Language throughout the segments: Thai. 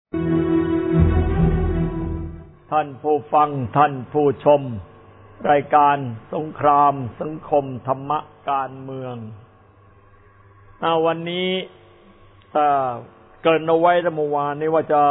ท่านผู้ฟังท่านผู้ชมรายการสงครามสังคมธรรมะการเมืองวันนี้เกิดเอาไว้เมื่อวานนี้ว่าจะ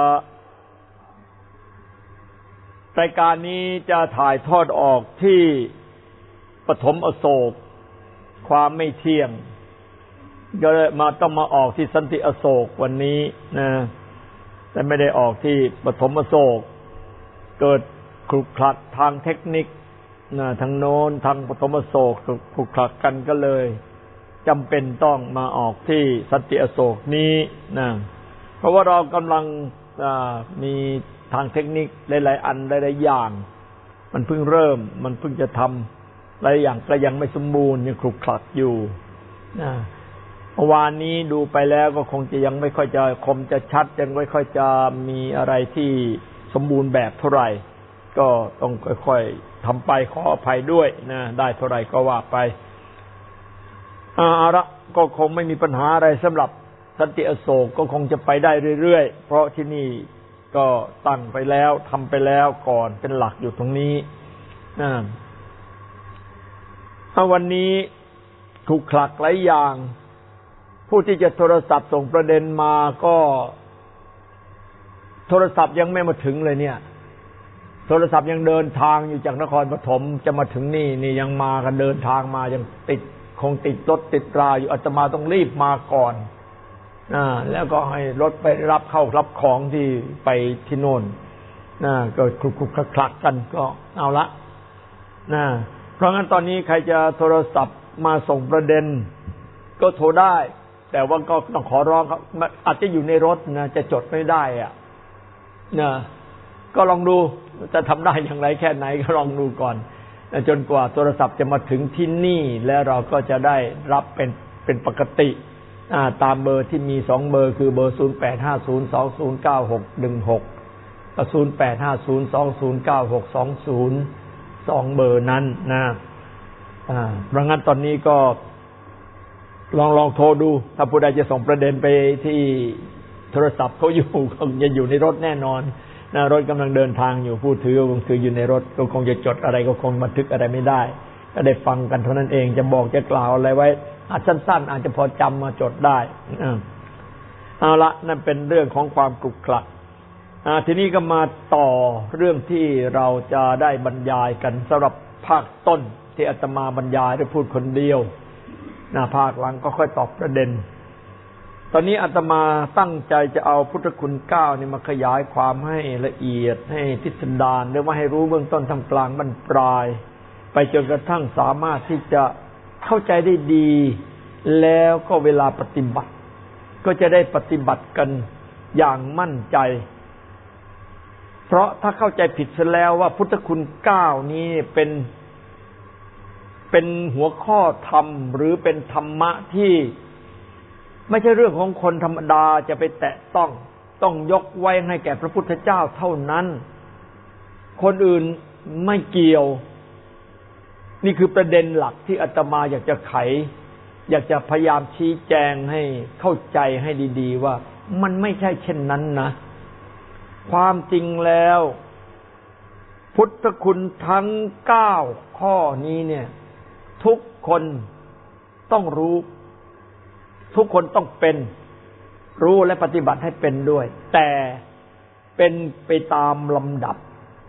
รายการนี้จะถ่ายทอดออกที่ปฐมอโศกความไม่เที่ยงก็เลยต้องมาออกที่สันติอโศกวันนี้นะแต่ไม่ได้ออกที่ปฐมอโศกเกิดขรุขระทางเทคนิคทางโน้นทางปฐมอโศกขรุขระกันก็เลยจำเป็นต้องมาออกที่สันติอโศกนี้นะเพราะว่าเรากำลังมีทางเทคนิคหลายๆอันหลายๆอย่างมันเพิ่งเริ่มมันเพิ่งจะทำหลายอย่างก็ยังไม่สมบูรณ์ยังขรุขระอยู่นะเมื่อวานนี้ดูไปแล้วก็คงจะยังไม่ค่อยจะคมจะชัดยังไม่ค่อยจะมีอะไรที่สมบูรณ์แบบเท่าไหร่ก็ต้องค่อยๆทำไปขออภัยด้วยนะได้เท่าไหร่ก็ว่าไปเอาละก็คงไม่มีปัญหาอะไรสำหรับสันติอโศกก็คงจะไปได้เรื่อยๆเพราะที่นี่ก็ตั้งไปแล้วทำไปแล้วก่อนเป็นหลักอยู่ตรงนี้วันนี้ถูกขลักหลายอย่างผู้ที่จะโทรศัพท์ส่งประเด็นมาก็โทรศัพท์ยังไม่มาถึงเลยเนี่ยโทรศัพท์ยังเดินทางอยู่จากนครปฐมจะมาถึงนี่ยังมากันเดินทางมายังคงติดรถติดราอยู่อาตมาต้องรีบมาก่อนแล้วก็ให้รถไปรับเข้ารับของที่ไปที่โน่นก็คลุกคลักกันก็เอาละเพราะงั้นตอนนี้ใครจะโทรศัพท์มาส่งประเด็นก็โทรได้แต่ว่าก็ต้องขอร้องครับอาจจะอยู่ในรถนะจะจดไม่ได้ก็ลองดูจะทำได้อย่างไรแค่ไหนก็ลองดูก่อนจนกว่าโทรศัพท์จะมาถึงที่นี่แล้วเราก็จะได้รับเป็นปกติตามเบอร์ที่มี2เบอร์คือเบอร์0850209616กับ0850209620 2เบอร์นั้นนะเพราะงั้นตอนนี้ก็ลองโทรดูถ้าผู้ใดจะส่งประเด็นไปที่โทรศัพท์เขาอยู่คงจะอยู่ในรถแน่นอนรถกำลังเดินทางอยู่ผู้ถือคงถืออยู่ในรถก็คงจะจดอะไรก็คงบันทึกอะไรไม่ได้ก็ได้ฟังกันเท่านั้นเองจะบอกจะกล่าวอะไรไว้อาจสั้นๆอาจจะพอจำมาจดได้เอาละนั่นเป็นเรื่องของความขรุขระทีนี้ก็มาต่อเรื่องที่เราจะได้บรรยายกันสำหรับภาคต้นที่อาตมาบรรยายได้พูดคนเดียวภาคหลังก็ค่อยตอบประเด็นตอนนี้อาตมาตั้งใจจะเอาพุทธคุณ9นี่มาขยายความให้ละเอียดให้พิสดารหรือว่าให้รู้เบื้องต้นท่ามกลางบรรปลายไปจนกระทั่งสามารถที่จะเข้าใจได้ดีแล้วก็เวลาปฏิบัติก็จะได้ปฏิบัติกันอย่างมั่นใจเพราะถ้าเข้าใจผิดซะแล้วว่าพุทธคุณ9นี้เป็นหัวข้อธรรมหรือเป็นธรรมะที่ไม่ใช่เรื่องของคนธรรมดาจะไปแตะต้องยกไว้ให้แก่พระพุทธเจ้าเท่านั้นคนอื่นไม่เกี่ยวนี่คือประเด็นหลักที่อาตมาอยากจะไขอยากจะพยายามชี้แจงให้เข้าใจให้ดีๆว่ามันไม่ใช่เช่นนั้นนะความจริงแล้วพุทธคุณทั้ง9ข้อนี้เนี่ยทุกคนต้องรู้ทุกคนต้องเป็นรู้และปฏิบัติให้เป็นด้วยแต่เป็นไปตามลำดับ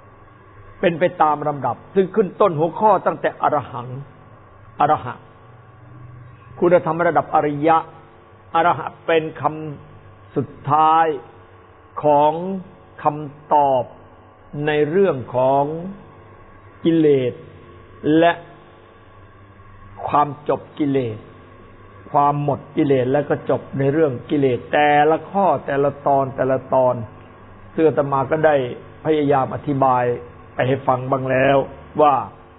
ซึ่งขึ้นต้นหัวข้อตั้งแต่อรหังอรหะคุณธรรมระดับอริยะอรหะเป็นคำสุดท้ายของคำตอบในเรื่องของกิเลสและความจบกิเลสความหมดกิเลสแล้วก็จบในเรื่องกิเลสแต่ละข้อแต่ละตอนซึ่งอาตมาก็ได้พยายามอธิบายไปให้ฟังบ้างแล้วว่า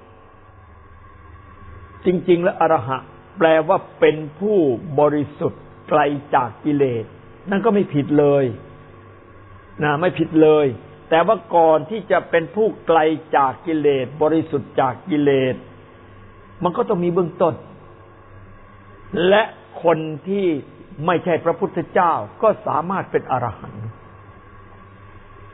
จริงๆแล้วอรหะแปลว่าเป็นผู้บริสุทธิ์ไกลจากกิเลสนั่นก็ไม่ผิดเลยไม่ผิดเลยแต่ว่าก่อนที่จะเป็นผู้ไกลจากกิเลสบริสุทธิ์จากกิเลสมันก็ต้องมีเบื้องต้นและคนที่ไม่ใช่พระพุทธเจ้าก็สามารถเป็นอรหันต์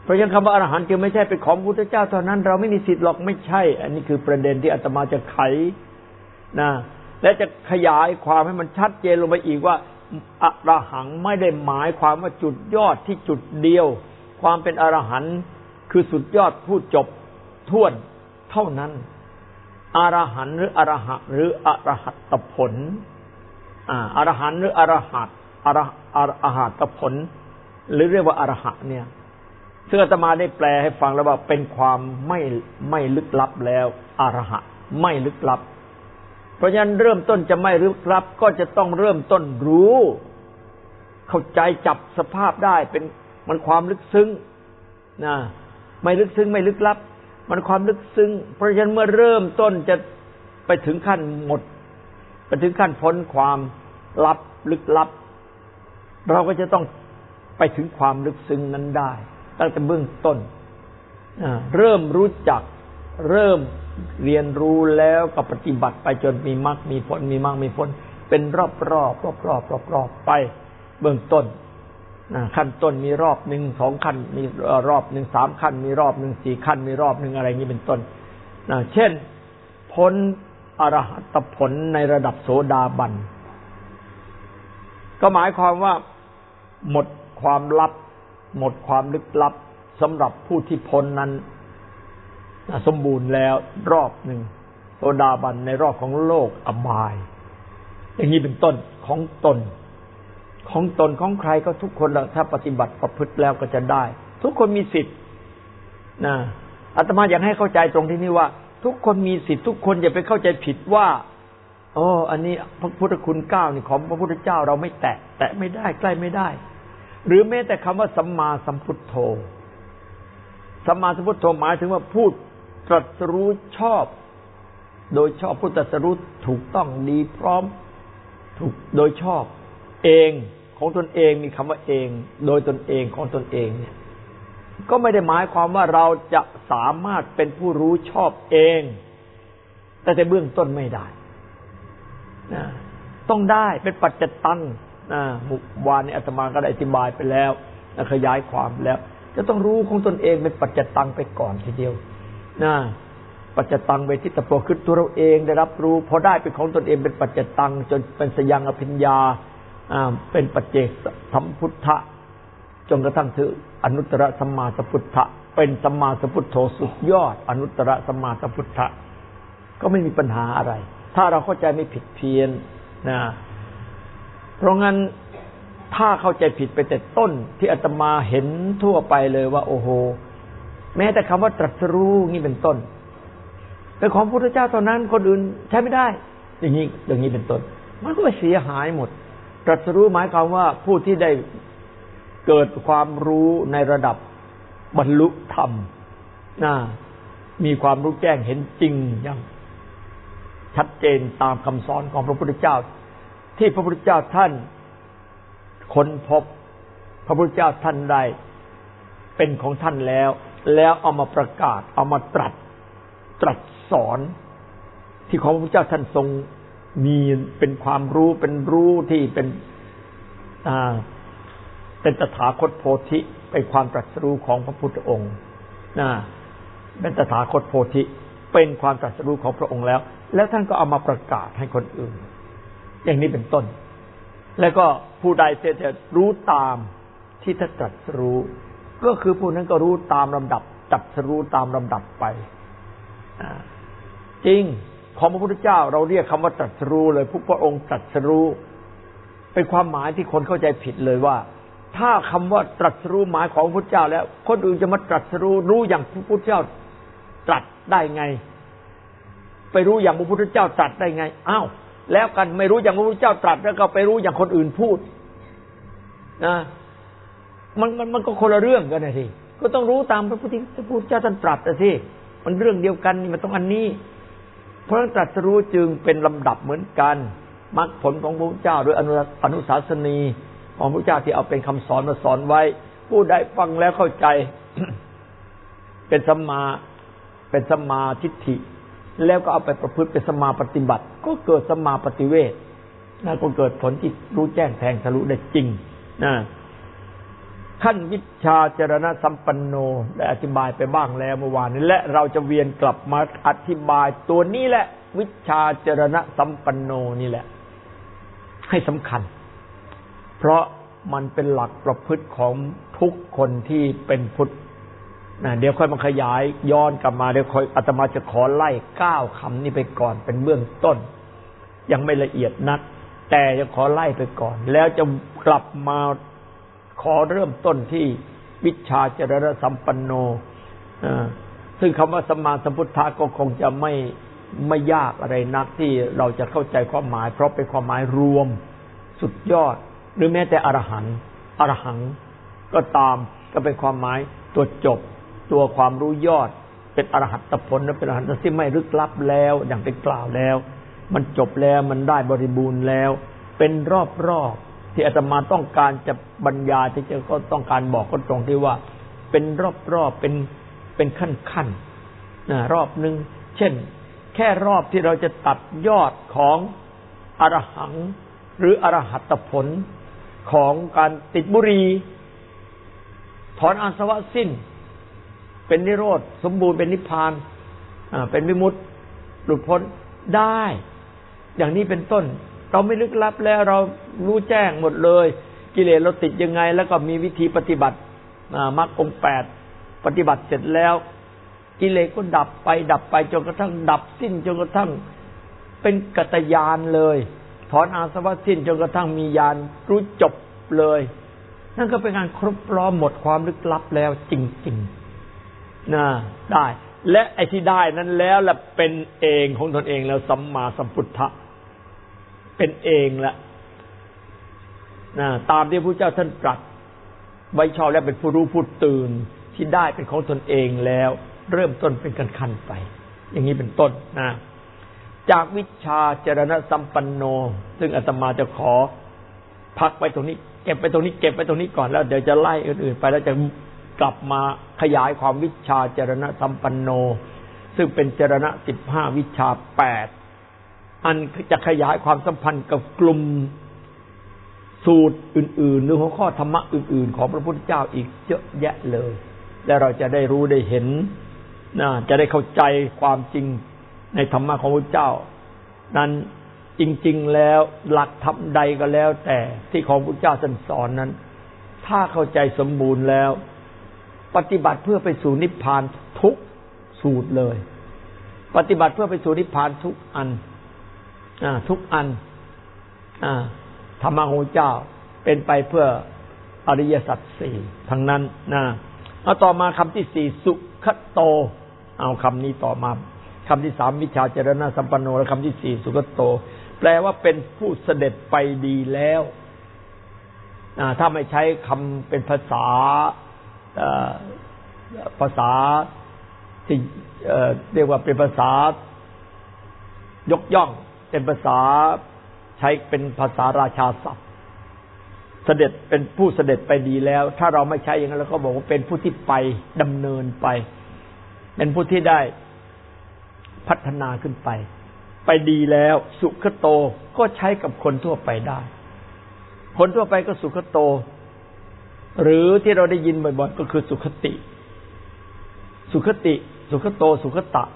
เพราะฉะนั้นคำว่าอรหันต์จึงไม่ใช่เป็นของพระพุทธเจ้าเท่านั้นเราไม่มีสิทธิ์หรอกไม่ใช่อันนี้คือประเด็นที่อาตมาจะไขนะและจะขยายความให้มันชัดเจนลงไปอีกว่าอรหังไม่ได้หมายความว่าจุดยอดที่จุดเดียวความเป็นอรหันต์คือสุดยอดผู้จบท้วนเท่านั้นอรหันต์หรืออรหะหรืออรหัตผลอรหันต์หรืออรหัตอรหัตผลหรือเรียกว่าอรหะเนี่ยซึ่งอาตมาได้แปลให้ฟังแล้วว่าเป็นความไม่ลึกลับแล้วอรหะไม่ลึกลับเพราะฉะนั้นเริ่มต้นจะไม่ลึกลับก็จะต้องเริ่มต้นรู้เข้าใจจับสภาพได้เป็นมันความลึกซึ้งนะไม่ลึกซึ้งไม่ลึกลับมันความลึกซึ้งเพราะฉะนั้นเมื่อเริ่มต้นจะไปถึงขั้นหมดไปถึงขั้นพ้นความลับลึกลับเราก็จะต้องไปถึงความลึกซึ้งนั้นได้ตั้งแต่เบื้องต้นเริ่มรู้จักเริ่มเรียนรู้แล้วก็ปฏิบัติไปจนมีมรรคมีผลมีมรรคมีผลเป็นรอบไปเบื้องต้นขั้นต้นมีรอบหนึ่ง2ขั้นมีรอบหนึ่ง3ขั้นมีรอบหนึ่ง4ขั้นมีรอบหนึ่งอะไรนี้เป็นต้นเช่นพ้นอรหัตผลในระดับโสดาบันก็หมายความว่าหมดความลับหมดความลึกลับสำหรับผู้ที่พ้นนั้นสมบูรณ์แล้วรอบหนึ่งโสดาบันในรอบของโลกอบายอย่างนี้เป็นต้นของตนของใครก็ทุกคนถ้าปฏิบัติประพฤติแล้วก็จะได้ทุกคนมีสิทธิ์นะอาตมาอยากให้เข้าใจตรงที่นี้ว่าทุกคนมีสิทธิ์ทุกคนอย่าไปเข้าใจผิดว่าอันนี้พระพุทธคุณ9นี่ของพระพุทธเจ้าเราไม่แตะไม่ได้ใกล้ไม่ได้หรือแม้แต่คำว่าสัมมาสัมพุทโธสัมมาสัมพุทโธหมายถึงว่าพูดตรัสรู้ชอบโดยชอบพูดตรัสรู้ถูกต้องดีพร้อมถูกโดยชอบเองของตนเองมีคำว่าเองโดยตนเองของตนเองเนี่ยก็ไม่ได้หมายความว่าเราจะสามารถเป็นผู้รู้ชอบเองแต่เบื้องต้นไม่ได้ต้องได้เป็นปัจจตังเมื่อวานนี้อาตมาก็ได้อธิบายไปแล้วขยายความแล้วจะต้องรู้ของตนเองเป็นปัจจตังไปก่อนทีเดียวปัจจตังเวทิตโปคือตัวเราเองได้รับรู้พอได้เป็นของตนเองเป็นปัจจตังจนเป็นสยังอภิญญาเป็นปัจเจกสัมพุทธะจนกระทั่งถึงอนุตตรสัมมาสัมพุทธะเป็นสัมมาสัมพุทโธสุดยอดอนุตตรสัมมาสัมพุทธะก็ไม่มีปัญหาอะไรถ้าเราเข้าใจไม่ผิดเพี้ยนเพราะงั้นถ้าเข้าใจผิดไปแต่ต้นที่อาตมาเห็นทั่วไปเลยว่าโอ้โหแม้แต่คำว่าตรัสรู้นี่เป็นต้นเป็นของพระพุทธเจ้าเท่านั้นคนอื่นใช้ไม่ได้อย่างนี้เป็นต้นมันก็เสียหายหมดตรัสรู้หมายความว่าผู้ที่ได้เกิดความรู้ในระดับบรรลุธรรมมีความรู้แจ้งเห็นจริงอย่างชัดเจนตามคำสอนของพระพุทธเจ้าที่พระพุทธเจ้าท่านค้นพบพระพุทธเจ้าท่านได้เป็นของท่านแล้วเอามาประกาศเอามาตรัสสอนที่ของพระพุทธเจ้าท่านทรงมีเป็นความรู้เป็นรู้ที่เป็นตถาคตโพธิเป็นความตรัสรู้ของพระพุทธองค์เป็นตถาคตโพธิเป็นความตรัสรู้ของพระองค์แล้วท่านก็เอามาประกาศให้คนอื่นอย่างนี้เป็นต้นแล้วก็ผู้ใดจะรู้ตามที่ท่านตรัสรู้ก็คือผู้นั้นก็รู้ตามลำดับตรัสรู้ตามลำดับไปจริงของพระพุทธเจ้าเราเรียกคำว่าตรัสรู้เลยพระองค์ตรัสรู้เป็นความหมายที่คนเข้าใจผิดเลยว่าถ้าคำว่าตรัสรู้หมายของพระพุทธเจ้าแล้วคนอื่นจะมาตรัสรู้อย่างพระพุทธเจ้าตรัสได้ไงไปรู้อย่างพระพุทธเจ้าตรัสได้ไงอ้าวแล้วกันไม่รู้อย่างพระพุทธเจ้าตรัสแล้วก็ไปรู้อย่างคนอื่นพูดมันก็คนละเรื่องกันนะทีก็ต้องรู้ตามพระพุทธเจ้าท่านตรัสสิมันเรื่องเดียวกันนี่มันต้องอันนี้เพราะตรัสรู้จึงเป็นลำดับเหมือนกันมรรคผลของพระพุทธเจ้าโดยอนุสาสนีของพระพุทธเจ้าที่เอาเป็นคำสอนมาสอนไว้ผู้ใดฟังแล้วเข้าใจ เป็นสัมมาทิฏฐิแล้วก็เอาไปประพฤติเป็นสัมมาปฏิบัติก็เกิดสัมมาปฏิเวทก็เกิดผลที่รู้แจ้งแทงทะลุได้จริงขั้นวิชาจรณะสัมปันโนได้อธิบายไปบ้างแล้วเมื่อวานนี้และเราจะเวียนกลับมาอธิบายตัวนี้แหละวิชาจรณะสัมปันโนนี่แหละให้สำคัญเพราะมันเป็นหลักประพฤติของทุกคนที่เป็นพุทธเดี๋ยวค่อยมาขยายย้อนกลับมาเดี๋ยวค่อยอาตมาจะขอไล่9 คำนี้ไปก่อนเป็นเบื้องต้นยังไม่ละเอียดนักแต่จะขอไล่ไปก่อนแล้วจะกลับมาขอเริ่มต้นที่วิชาจรณะสัมปันโนซึ่งคำว่าสัมมาสัมพุทธะก็คงจะไม่ยากอะไรนักที่เราจะเข้าใจความหมายเพราะเป็นความหมายรวมสุดยอดหรือแม้แต่อรหันต์อรหังก็ตามก็เป็นความหมายตัวจบตัวความรู้ยอดเป็นอรหัตผลและเป็นอรหันต์ที่ไม่ลึกลับแล้วอย่างที่กล่าวแล้วมันจบแล้วมันได้บริบูรณ์แล้วเป็นรอบๆที่อาตมาต้องการจะบรรยายที่จะก็ต้องการบอกก็ตรงที่ว่าเป็นรอบๆเป็นขั้นๆรอบนึงเช่นแค่รอบที่เราจะตัดยอดของอรหังหรืออรหัตผลของการติดบุหรี่ถอนอาสวะสิ้นเป็นนิโรธสมบูรณ์เป็นนิพพานเป็นวิมุตติหลุดพ้นได้อย่างนี้เป็นต้นเราไม่ลึกลับแล้วเรารู้แจ้งหมดเลยกิเลสเราติดยังไงแล้วก็มีวิธีปฏิบัติมรรคองค์8ปฏิบัติเสร็จแล้วกิเลสก็ดับไปจนกระทั่งดับสิ้นจนกระทั่งเป็นกัตญาณเลยถอนอาสวะสิ้นจนกระทั่งมีญาณรู้จบเลยนั่นก็เป็นการครบล้อมหมดความลึกลับแล้วจริงๆได้และไอ้ที่ได้นั้นแล้วล่ะเป็นเองของตนเองแล้วสัมมาสัมพุทธะเป็นเองละตามที่พระเจ้าท่านตรัสไว้ชอบแล้วเป็นผู้รู้ผู้ตื่นที่ได้เป็นของตนเองแล้วเริ่มต้นเป็นขั้นๆไปอย่างนี้เป็นต้นจากวิชาจรณะสัมปันโนซึ่งอาตมาจะขอพักไปตรงนี้เก็บไปตรงนี้เก็บไปตรงนี้ก่อนแล้วเดี๋ยวจะไล่อื่นๆไปแล้วจะกลับมาขยายความวิชาจรณะสัมปันโนซึ่งเป็นจรณะ15วิชา8อันจะขยายความสัมพันธ์กับกลุ่มสูตรอื่นๆหรือหัวข้อธรรมะอื่นๆของพระพุทธเจ้าอีกเยอะแยะเลยและเราจะได้รู้ได้เห็นจะได้เข้าใจความจริงในธรรมะของพระเจ้านั้นจริงๆแล้วหลักธรรมใดก็แล้วแต่ที่ของพระเจ้าท่านสอนนั้นถ้าเข้าใจสมบูรณ์แล้วปฏิบัติเพื่อไปสู่นิพพานทุกสูตรเลยปฏิบัติเพื่อไปสู่นิพพานทุกอันทุกอันธรรมะของพระเจ้าเป็นไปเพื่ออริยสัจ4ทั้งนั้นเอาต่อมาคำที่4สุขโตเอาคำนี้ต่อมาคำที่3วิชาจรณะสัมปันโนและคำที่4สุขโตแปลว่าเป็นผู้เสด็จไปดีแล้วถ้าไม่ใช้คำเป็นภาษาที่เรียกว่าเป็นภาษายกย่องเป็นภาษาใช้เป็นภาษาราชาศัพท์เสด็จเป็นผู้เสด็จไปดีแล้วถ้าเราไม่ใช้อย่างนั้นเราก็บอกว่าเป็นผู้ที่ไปดำเนินไปเป็นผู้ที่ได้พัฒนาขึ้นไปดีแล้วสุขโตก็ใช้กับคนทั่วไปได้คนทั่วไปก็สุขโตหรือที่เราได้ยินบ่อยๆก็คือสุขติสุขติสุขโตสุขตะ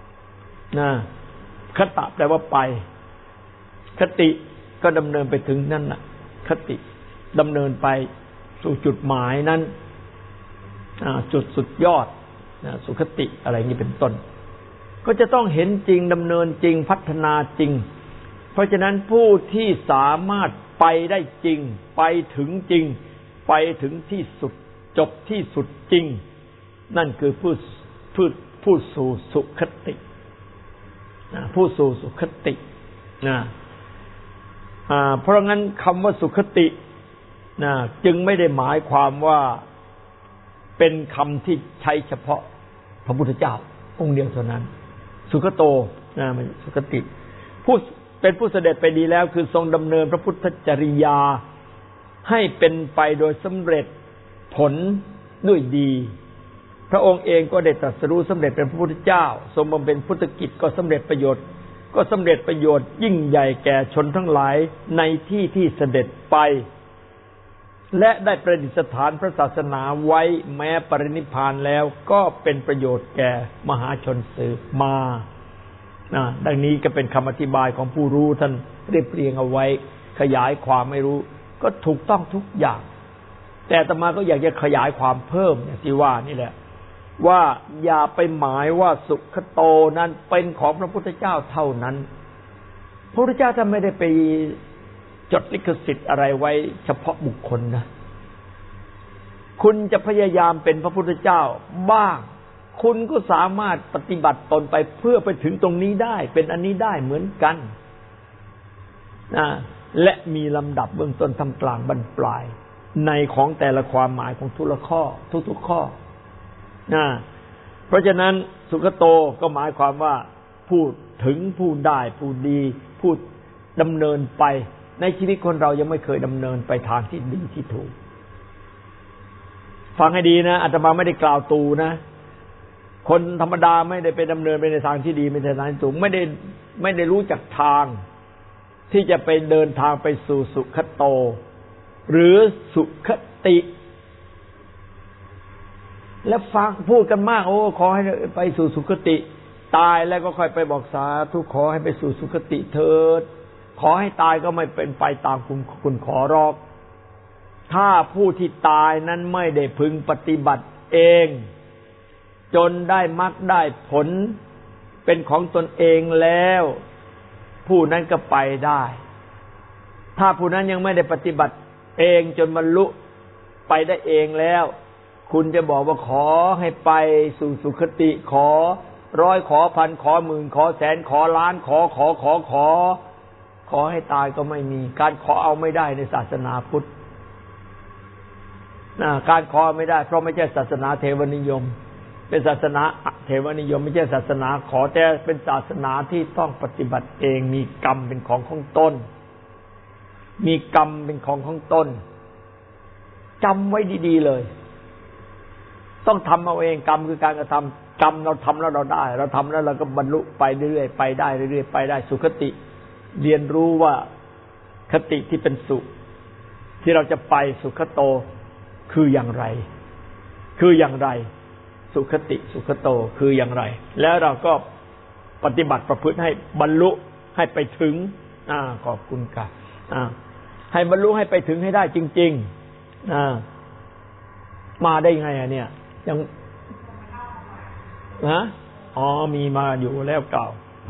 คตะแปลว่าไปคติก็ดำเนินไปถึงนั่นน่ะคติดำเนินไปสู่จุดหมายนั้นจุดสุดยอดสุขติอะไรนี้เป็นต้นก็จะต้องเห็นจริงดำเนินจริงพัฒนาจริงเพราะฉะนั้นผู้ที่สามารถไปได้จริงไปถึงจริงไปถึงที่สุดจบที่สุดจริงนั่นคือผู้สู่สุขติผู้สู่สุขติเพราะงั้นคำว่าสุขติจึงไม่ได้หมายความว่าเป็นคำที่ใช้เฉพาะพระพุทธเจ้าองค์เดียวเท่านั้นสุขโตสุขติผู้เป็นผู้เสด็จไปดีแล้วคือทรงดำเนินพระพุทธจริยาให้เป็นไปโดยสำเร็จผลด้วยดีพระองค์เองก็ได้ตรัสรู้สำเร็จเป็นพระพุทธเจ้าทรงบำเพ็ญพุทธกิจก็สำเร็จประโยชน์ยิ่งใหญ่แก่ชนทั้งหลายในที่ที่เสด็จไปและได้ประดิษฐานพระศาสนาไว้แม้ปรินิพพานแล้วก็เป็นประโยชน์แก่มหาชนสืบมาดังนี้ก็เป็นคำอธิบายของผู้รู้ท่านเรียบเรียงเอาไว้ขยายความไม่รู้ก็ถูกต้องทุกอย่างแต่อาตมาก็อยากจะขยายความเพิ่มอย่างที่ว่านี่แหละว่าอย่าไปหมายว่าสุขโตนั้นเป็นของพระพุทธเจ้าเท่านั้นพระพุทธเจ้าท่านไม่ได้ไปจดลิขสิทธิ์อะไรไว้เฉพาะบุคคลนะคุณจะพยายามเป็นพระพุทธเจ้าบ้างคุณก็สามารถปฏิบัติตนไปเพื่อไปถึงตรงนี้ได้เป็นอันนี้ได้เหมือนกันและมีลำดับเบื้องต้นท่ามกลางบรรปลายในของแต่ละความหมายของทุกข้อทุกข้อเพราะฉะนั้นสุขโตก็หมายความว่าพูดถึงพูดได้พูดดีพูดดำเนินไปในชีวิตคนเรายังไม่เคยดำเนินไปทางที่ดีที่ถูกฟังให้ดีนะอาตมาไม่ได้กล่าวตูนะคนธรรมดาไม่ได้ไปดำเนินไปในทางที่ดีไม่ใช่ทางที่ถูกไม่ได้รู้จักทางที่จะไปเดินทางไปสู่สุขโตหรือสุขติ แล้วฟังพูดกันมากโอ้ขอให้ไปสู่สุคติตายแล้วก็ค่อยไปบอกสาธุขอให้ไปสู่สุคติเถิดขอให้ตายก็ไม่เป็นไปตามคุณขอรอกถ้าผู้ที่ตายนั้นไม่ได้พึงปฏิบัติเองจนได้มรรคได้ผลเป็นของตนเองแล้วผู้นั้นก็ไปได้ถ้าผู้นั้นยังไม่ได้ปฏิบัติเองจนบรรลุไปได้เองแล้วคุณจะบอกว่าขอให้ไปสู่สุคติขอร้อยขอพันขอหมื่นขอแสนขอล้านขอให้ตายก็ไม่มีการขอเอาไม่ได้ในศาสนาพุทธการขอไม่ได้เพราะไม่ใช่ศาสนาเทวนิยมเป็นศาสนาเทวนิยมไม่ใช่ศาสนาขอแต่เป็นศาสนาที่ต้องปฏิบัติเองมีกรรมเป็นของของตนมีกรรมเป็นของของตนจำไว้ดีๆเลยต้องทำเอาเองกรรมคือการกระทำกรรมเราทำแล้วเราได้เราทำแล้วเราก็บรรลุไปเรื่อยๆไปได้เรื่อยๆไปได้สุคติเรียนรู้ว่าคติที่เป็นสุขที่เราจะไปสุขโตคืออย่างไรคืออย่างไรสุคติสุขโตคืออย่างไรแล้วเราก็ปฏิบัติประพฤติให้บรรลุให้ไปถึงขอบคุณค่ะให้บรรลุให้ไปถึงให้ได้จริงๆมาได้ไงเนี่ยยังมีมาอยู่แล้วเก่า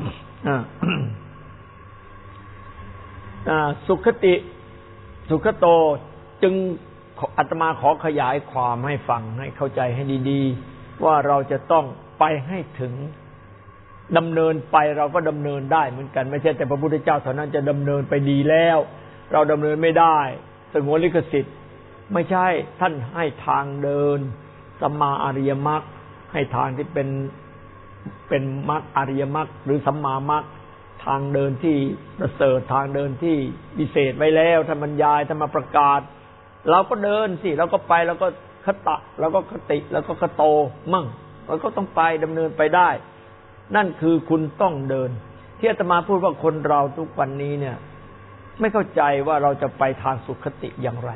สุคติสุขโตจึงอาตมาขอขยายความให้ฟังให้เข้าใจให้ดีๆว่าเราจะต้องไปให้ถึงดำเนินไปเราก็ดำเนินได้เหมือนกันไม่ใช่แต่พระพุทธเจ้าเท่านั้นจะดำเนินไปดีแล้วเราดำเนินไม่ได้สงวนลิขสิทธิ์ไม่ใช่ท่านให้ทางเดินสัมมาอริยมรรคให้ทางที่เป็นมรรคอริยมรรคหรือสัมมามรรคทางเดินที่ประเสริฐทางเดินที่วิเศษไว้แล้วท่านบรรยายท่านมาประกาศเราก็เดินสิเราก็ไปเราก็คตะเราก็คติแล้วก็คโตมั่งเราก็ต้องไปดำเนินไปได้นั่นคือคุณต้องเดินที่อาตมาพูดว่าคนเราทุกวันนี้เนี่ยไม่เข้าใจว่าเราจะไปทางสุขติอย่างไร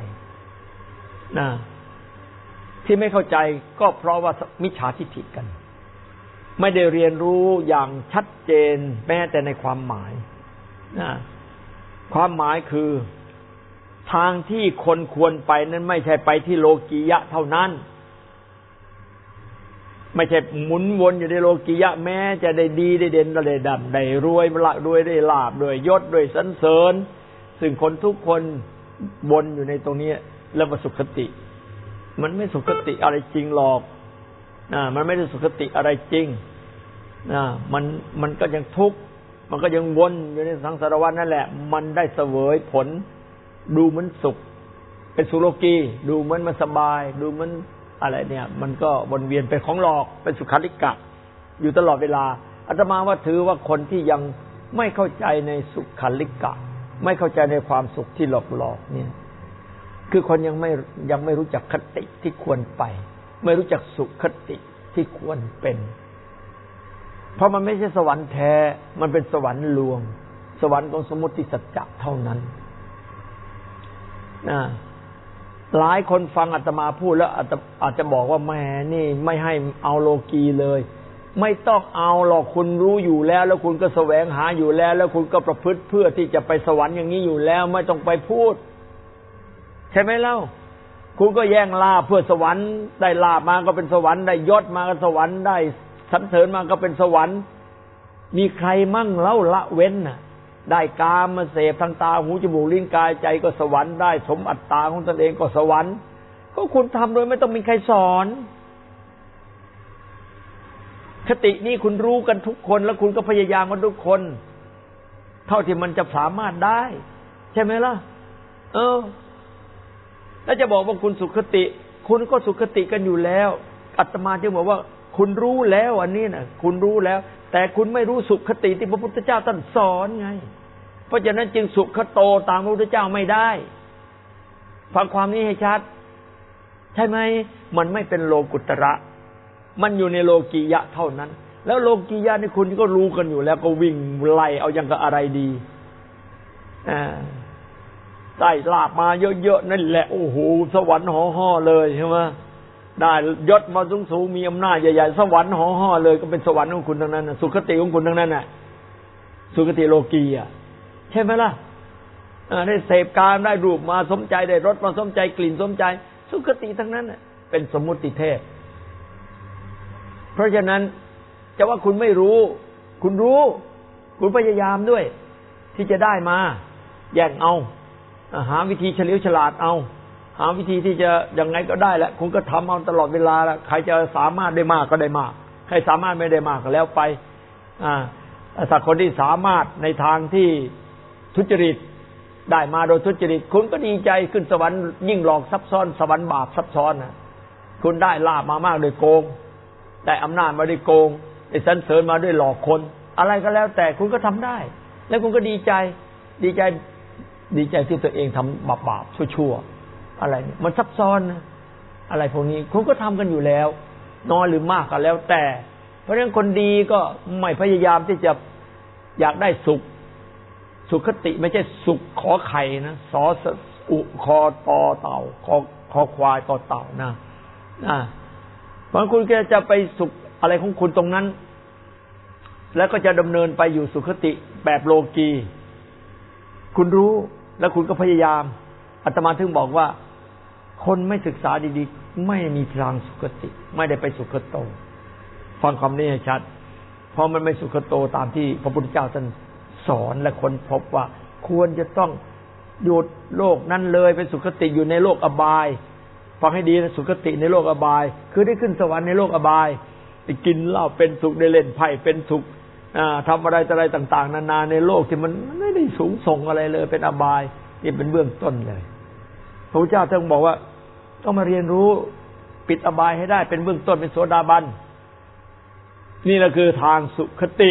ที่ไม่เข้าใจก็เพราะว่ามิจฉาทิฏฐิกันไม่ได้เรียนรู้อย่างชัดเจนแม้แต่ในความหมายความหมายคือทางที่คนควรไปนั้นไม่ใช่ไปที่โลกียะเท่านั้นไม่ใช่หมุนวนอยู่ในโลกียะแม้จะได้ดีได้เด่นได้ดำได้รวยได้ลาภด้วยยศด้วยสรรเสริญซึ่งคนทุกคนวนอยู่ในตรงนี้แล้วมาสุขติมันไม่สุขติอะไรจริงหรอกมันไม่ได้สุขติอะไรจริงมันก็ยังทุกข์มันก็ยังวนอยู่ในสังสารวัฏนั่นแหละมันได้เสวยผลดูเหมือนสุขเป็นสุโลกีดูเหมือนมันสบายดูเหมือนอะไรเนี่ยมันก็วนเวียนเป็นของหลอกเป็นสุขาริกะอยู่ตลอดเวลาอาตมาว่าถือว่าคนที่ยังไม่เข้าใจในสุขาริกะไม่เข้าใจในความสุขที่หลอกเนี่ยคือคนยังไม่รู้จักคติที่ควรไปไม่รู้จักสุขติที่ควรเป็นเพราะมันไม่ใช่สวรรค์แท้มันเป็นสวรรค์ลวงสวรรค์ของสมมุติสัจจะเท่านั้นหลายคนฟังอาตมาพูดแล้วอาจจะบอกว่าแหมนี่ไม่ให้เอาโลกีเลยไม่ต้องเอาหรอกคุณรู้อยู่แล้วแล้วคุณก็แสวงหาอยู่แล้วแล้วคุณก็ประพฤติเพื่อที่จะไปสวรรค์อย่างนี้อยู่แล้วไม่ต้องไปพูดใช่ไหมเล่าคุณก็แย่งลาภเพื่อสวรรค์ได้ลาภมาก็เป็นสวรรค์ได้ยศมาก็สวรรค์ได้สรรเสริญมาก็เป็นสวรรค์มีใครมั่งเล่าละเว้นน่ะได้กามมาเสพทางตาหูจมูกลิ้นกายใจก็สวรรค์ได้สมอัตตาของตนเองก็สวรรค์ก็คุณทำโดยไม่ต้องมีใครสอนคตินี้คุณรู้กันทุกคนแล้วคุณก็พยายามกันทุกคนเท่าที่มันจะสามารถได้ใช่ไหมล่ะแล้วจะบอกว่าคุณสุขติคุณก็สุขติกันอยู่แล้วอาตมาจึงบอกว่าคุณรู้แล้วอันนี้นะคุณรู้แล้วแต่คุณไม่รู้สุขติที่พระพุทธเจ้าท่านสอนไงเพราะฉะนั้นจึงสุขโตตามพระพุทธเจ้าไม่ได้ฟังความนี้ให้ชัดใช่ไหมมันไม่เป็นโลกุตระมันอยู่ในโลกียะเท่านั้นแล้วโลกียะนี่คุณก็รู้กันอยู่แล้วก็วิ่งไล่เอาอย่างกับอะไรดีได้ลาบมาเยอะๆนั่นแหละโอ้โหสวรรค์ห่อๆเลยใช่ไหมได้ยศมาสูงๆมีอำนาจใหญ่ๆสวรรค์ห่อๆเลยก็เป็นสวรรค์ของคุณทั้งนั้นสุคติของคุณทั้งนั้นน่ะสุคติโลกีอ่ะใช่ไหมล่ะได้เสพกามได้รูปมาสมใจได้รสมาสมใจกลิ่นสมใจสุคติทั้งนั้นน่ะเป็นสมมุติเทพเพราะฉะนั้นจะว่าคุณไม่รู้คุณรู้คุณพยายามด้วยที่จะได้มาแย่งเอาหาวิธีเฉลียวฉลาดเอาหาวิธีที่จะยังไงก็ได้แหละคุณก็ทำเอาตลอดเวลาละใครจะสามารถได้มากก็ได้มากใครสามารถไม่ได้มากก็แล้วไปถ้าคนที่สามารถในทางที่ทุจริตได้มาโดยทุจริตคุณก็ดีใจขึ้นสวรรค์ยิ่งหลอกซับซ้อนสวรรค์บาปซับซ้อนนะคุณได้ลาภมามากโดยโกงได้อำนาจมาด้วยโกงได้สรรเสริญมาด้วยหลอกคนอะไรก็แล้วแต่คุณก็ทำได้แล้วคุณก็ดีใจที่ตัวเองทำบาปชั่วอะไรเนี่ยมันซับซ้อนนะอะไรพวกนี้คุณก็ทำกันอยู่แล้วน้อยหรือมากก็แล้วแต่เพราะฉะนั้นคนดีก็ไม่พยายามที่จะอยากได้สุขติไม่ใช่สุขขอไข่นะสออุคอตอเต่าคอควายต่อเต่านะเพราะคุณก็จะไปสุขอะไรของคุณตรงนั้นแล้วก็จะดำเนินไปอยู่สุขติแบบโลกีคุณรู้แล้วคุณก็พยายามอาตมาถึงบอกว่าคนไม่ศึกษาดีๆไม่มีทางสุขติไม่ได้ไปสุขโตฟังคำนี้ให้ชัดเพราะมันไม่สุขโตตามที่พระพุทธเจ้าท่านสอนและค้นพบว่าควรจะต้องหยุดโลกนั้นเลยไปสุขติอยู่ในโลกอบายฟังให้ดีนะสุขติในโลกอบายคือได้ขึ้นสวรรค์ในโลกอบายไปกินเหล้าเป็นสุขได้เล่นไพ่เป็นสุขทำอะไรต่างๆนานาในโลกที่มันไม่ได้สูงส่งอะไรเลยเป็นอบายนี่เป็นเบื้องต้นเลยพระพุทธเจ้าท่านบอกว่าต้องมาเรียนรู้ปิดอบายให้ได้เป็นเบื้องต้นเป็นโสดาบันนี่แหละคือทางสุขติ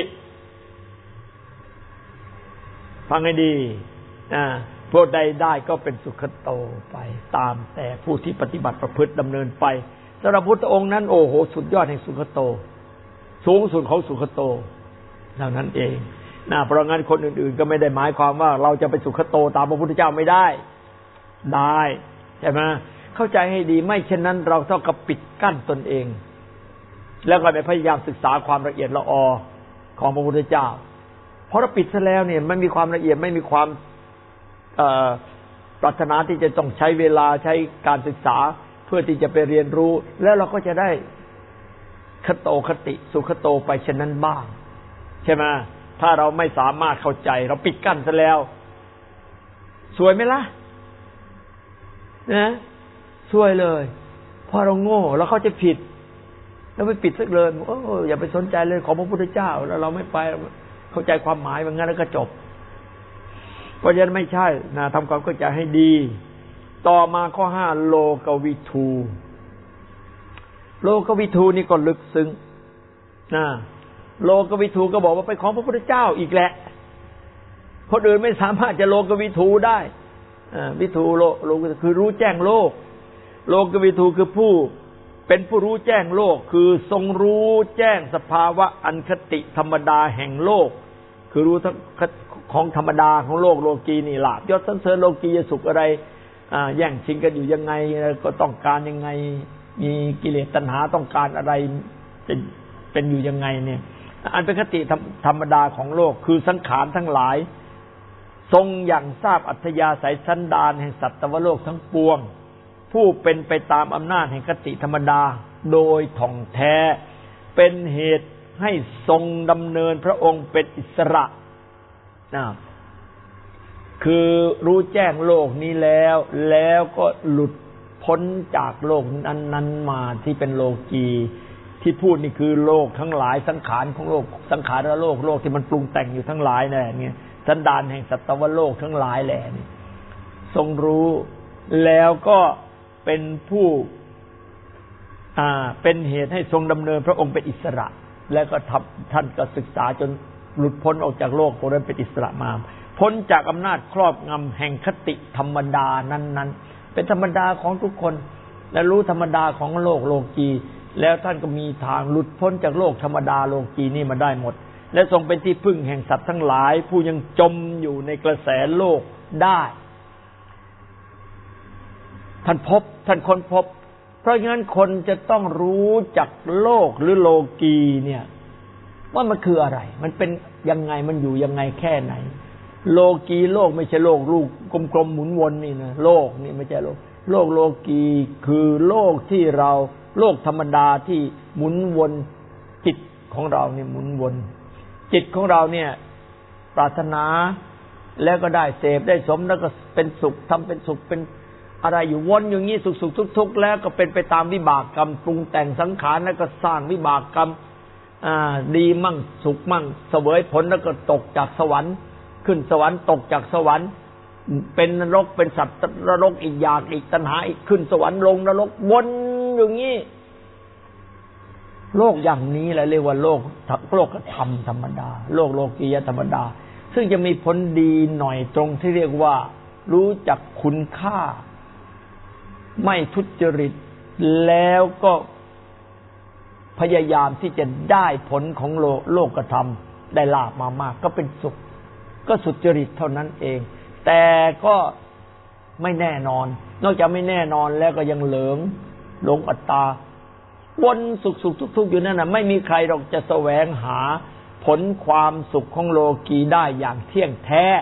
ฟังให้ดีผู้ใดได้ก็เป็นสุขโตไปตามแต่ผู้ที่ปฏิบัติประพฤติดำเนินไปสำหรับพุทธองค์นั้นโอ้โหสุดยอดแห่งสุขโตสูงสุดของสุขโตเท่านั้นเองเพราะงั้นคนอื่นๆก็ไม่ได้หมายความว่าเราจะไปสุขโตตามพระพุทธเจ้าไม่ได้ใช่ไหมเข้าใจให้ดีไม่เช่นนั้นเราเท่ากับปิดกั้นตนเองแล้วก็ไปพยายามศึกษาความละเอียดละออของพระพุทธเจ้าเพราะเราปิดซะแล้วเนี่ยไม่มีความละเอียดไม่มีความปรารถนาที่จะต้องใช้เวลาใช้การศึกษาเพื่อที่จะไปเรียนรู้แล้วเราก็จะได้คติสุขโตไปเช่นนั้นบ้างใช่ไหมถ้าเราไม่สามารถเข้าใจเราปิดกั้นซะแล้วสวยไหมล่ะนะสวยเลยพอเราโง่เราเข้าใจผิดแล้วไปปิดซะเลยอย่าไปสนใจเลยของพระพุทธเจ้าแล้วเราไม่ไปเข้าใจความหมายมันงั้นแล้วก็จบเพราะฉะนั้นไม่ใช่นะทำความเข้าใจให้ดีต่อมาข้อ5โลกวิทูโลกวิทูนี่ก็ลึกซึ้งโลกวิทูก็บอกว่าเป็นของพระพุทธเจ้าอีกแหละคนอื่นไม่สามารถจะโลกวิทูได้วิทูโลกคือรู้แจ้งโลกโลกวิทูคือผู้เป็นผู้รู้แจ้งโลกคือทรงรู้แจ้งสภาวะอันคติธรรมดาแห่งโลกคือรู้ทั้งของธรรมดาของโลกโลกีนี่ลาภยศสรรเสริญโลกียสุขอะไรแย่งชิงกันอยู่ยังไงก็ต้องการยังไงมีกิเลสตัณหาต้องการอะไรเป็นอยู่ยังไงเนี่ยอันเป็นคติธรรมดาของโลกคือสังขารทั้งหลายทรงอย่างทราบอัธยาศัยสันดานแห่งสัตวโลกทั้งปวงผู้เป็นไปตามอำนาจแห่งคติธรรมดาโดยท่องแท้เป็นเหตุให้ทรงดำเนินพระองค์เป็นอิสระคือรู้แจ้งโลกนี้แล้วก็หลุดพ้นจากโลกนั้นมาที่เป็นโลกีที่พูดนี่คือโลกทั้งหลายสังขารของโลกสังขารโลกที่มันปรุงแต่งอยู่ทั้งหลายเนี่ยสันดานแห่งสัตวโลกทั้งหลายแหละนี่ทรงรู้แล้วก็เป็นผู้เป็นเหตุให้ทรงดำเนินพระองค์เป็นอิสระแล้วก็ท่านก็ศึกษาจนหลุดพ้นออกจากโลกคนนั้นเป็นอิสระมาพ้นจากอำนาจครอบงำแห่งคติธรรมดานั้นเป็นธรรมดาของทุกคนและรู้ธรรมดาของโลกีแล้วท่านก็มีทางหลุดพ้นจากโลกธรรมดาโลกีนี่มาได้หมดและทรงเป็นที่พึ่งแห่งสัตว์ทั้งหลายผู้ยังจมอยู่ในกระแสโลกได้ท่านค้นพบเพราะงั้นคนจะต้องรู้จักโลกหรือโลกีเนี่ยว่ามันคืออะไรมันเป็นยังไงมันอยู่ยังไงแค่ไหนโลกีโลกไม่ใช่โลกลูกกลมๆหมุนวนนี่นะโลกนี่ไม่ใช่โลกโลกีคือโลกที่เราโลกธรรมดาที่หมุนวนจิตของเราเนี่ยหมุนวนจิตของเราเนี่ยปรารถนาแล้วก็ได้เสพได้สมแล้วก็เป็นสุขทำเป็นสุขเป็นอะไรอยู่วนอย่างนี้สุขๆทุกๆแล้วก็เป็นไปตามวิบากกรรมปรุงแต่งสังขารแล้วก็สร้างวิบากกรรมดีมั่งสุขมั่งเสวยผลแล้วก็ตกจากสวรรค์ขึ้นสวรรค์ตกจากสวรรค์เป็นนรกเป็นสัตว์นรกอีกอยากอีกตัณหาอีกขึ้นสวรรค์ลงนรกวนอย่างนี้โลกอย่างนี้แหละเรียกว่าโลกธรรมธรรมดาโลกียธรรมดาซึ่งจะมีผลดีหน่อยตรงที่เรียกว่ารู้จักคุณค่าไม่ทุจริตแล้วก็พยายามที่จะได้ผลของโลกธรรมได้ลาภมามากก็เป็นสุขก็สุจริตเท่านั้นเองแต่ก็ไม่แน่นอนนอกจากไม่แน่นอนแล้วก็ยังหลงอัตตาวนสุขทุกข์อยู่นั่นน่ะไม่มีใครหรอกจะแสวงหาผลความสุขของโลกีได้อย่างเที่ยงแท้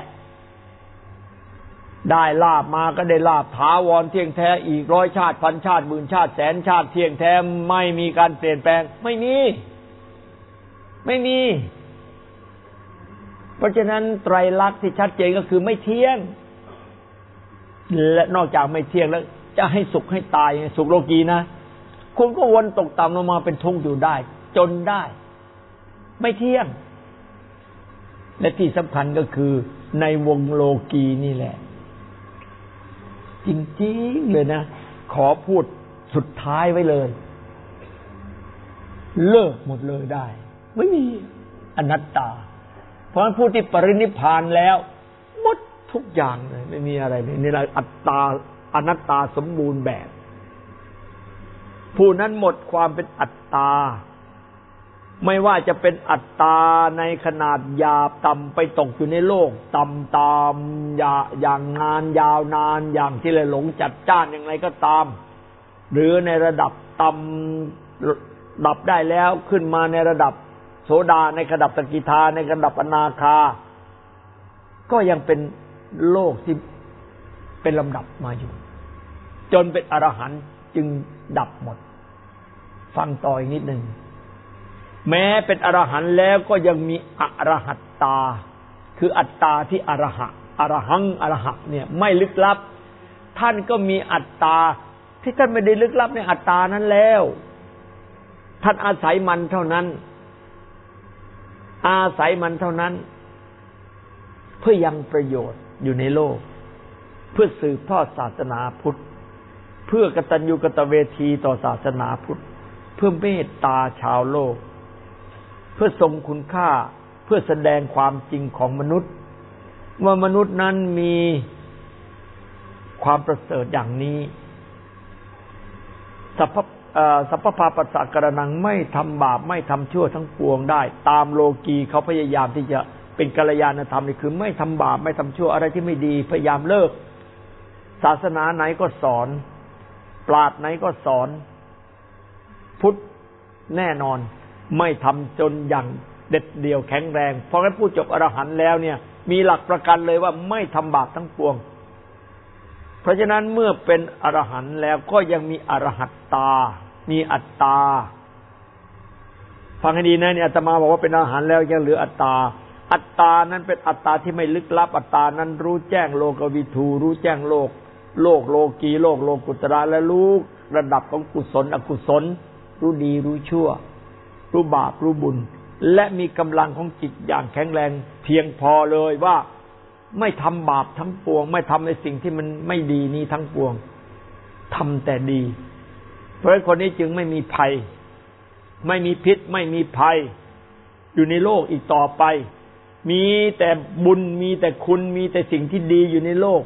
ได้ลาภมาก็ได้ลาภถาวรเที่ยงแท้อีก100 ชาติพันชาติหมื่นชาติแสนชาติเที่ยงแท้ไม่มีการเปลี่ยนแปลงไม่มีเพราะฉะนั้นไตรลักษณ์ที่ชัดเจนก็คือไม่เที่ยงและนอกจากไม่เที่ยงแล้วจะให้สุขให้ตายสุขโลกีนะคุณก็วนตกต่ำลงมาเป็นทุกข์อยู่ได้จนได้ไม่เที่ยงและที่สำคัญก็คือในวงโลกีนี่แหละจริงๆเลยนะขอพูดสุดท้ายไว้เลยเลิกหมดเลยได้ไม่มีอนัตตาเพราะผู้ที่ปรินิพพานแล้วหมดทุกอย่างเลยไม่มีอะไรนี่แหละอัตตาอนัตตาสมบูรณ์แบบผู้นั้นหมดความเป็นอัตตาไม่ว่าจะเป็นอัตตาในขนาดหยาบต่ำไปตกอยู่ในโลกต่ำตามอย่างนานยาวนานอย่างที่เลยหลงจัดจ้านอย่างไรก็ตามหรือในระดับต่ำดับได้แล้วขึ้นมาในระดับโสดาในระดับสกิทาในระดับอนาคาก็ยังเป็นโลกที่เป็นลำดับมาอยู่จนเป็นอรหันต์จึงดับหมดฟังต่ออีกนิดหนึ่งแม้เป็นอรหันต์แล้วก็ยังมีอรหัตตาคืออัตตาที่อรหะอรหังอรหะเนี่ยไม่ลึกลับท่านก็มีอัตตาที่ท่านไม่ได้ลึกลับในอัตตานั้นแล้วท่านอาศัยมันเท่านั้นอาศัยมันเท่านั้นเพื่อยังประโยชน์อยู่ในโลกเพื่อสืบทอดศาสนาพุทธเพื่อกตัญญูกตเวทีต่อศาสนาพุทธเพื่อเมตตาชาวโลกเพื่อทรงคุณค่าเพื่อแสดงความจริงของมนุษย์ว่ามนุษย์นั้นมีความประเสริฐอย่างนี้สัพพะปัสสะกรณังไม่ทำบาปไม่ทำชั่วทั้งปวงได้ตามโลกีเขาพยายามที่จะเป็นกัลยาณธรรมนี่คือไม่ทำบาปไม่ทำชั่วอะไรที่ไม่ดีพยายามเลิกศาสนาไหนก็สอนปราชญ์ไหนก็สอนพุทธแน่นอนไม่ทำจนอย่างเด็ดเดี่ยวแข็งแรงเพราะฉะนั้นผู้จบอรหันต์แล้วเนี่ยมีหลักประกันเลยว่าไม่ทำบาปทั้งปวงเพราะฉะนั้นเมื่อเป็นอรหันต์แล้วก็ยังมีอรหัตตามีอัตตาฟังให้ดีนะเนี่ยอาตมาบอกว่าเป็นอรหันต์แล้วยังเหลืออัตตาอัตตานั้นเป็นอัตตาที่ไม่ลึกลับอัตตานั้นรู้แจ้งโลกวิทูรู้แจ้งโลกโลกีโลกุตระและรู้ระดับของกุศลอกุศลรู้ดีรู้ชั่วรู้บาปรู้บุญและมีกำลังของจิตอย่างแข็งแรงเพียงพอเลยว่าไม่ทำบาปทั้งปวงไม่ทำในสิ่งที่มันไม่ดีนี้ทั้งปวงทำแต่ดีเพราะฉะนั้นคนนี้จึงไม่มีภัยไม่มีพิษไม่มีภัยอยู่ในโลกอีกต่อไปมีแต่บุญมีแต่คุณมีแต่สิ่งที่ดีอยู่ในโลก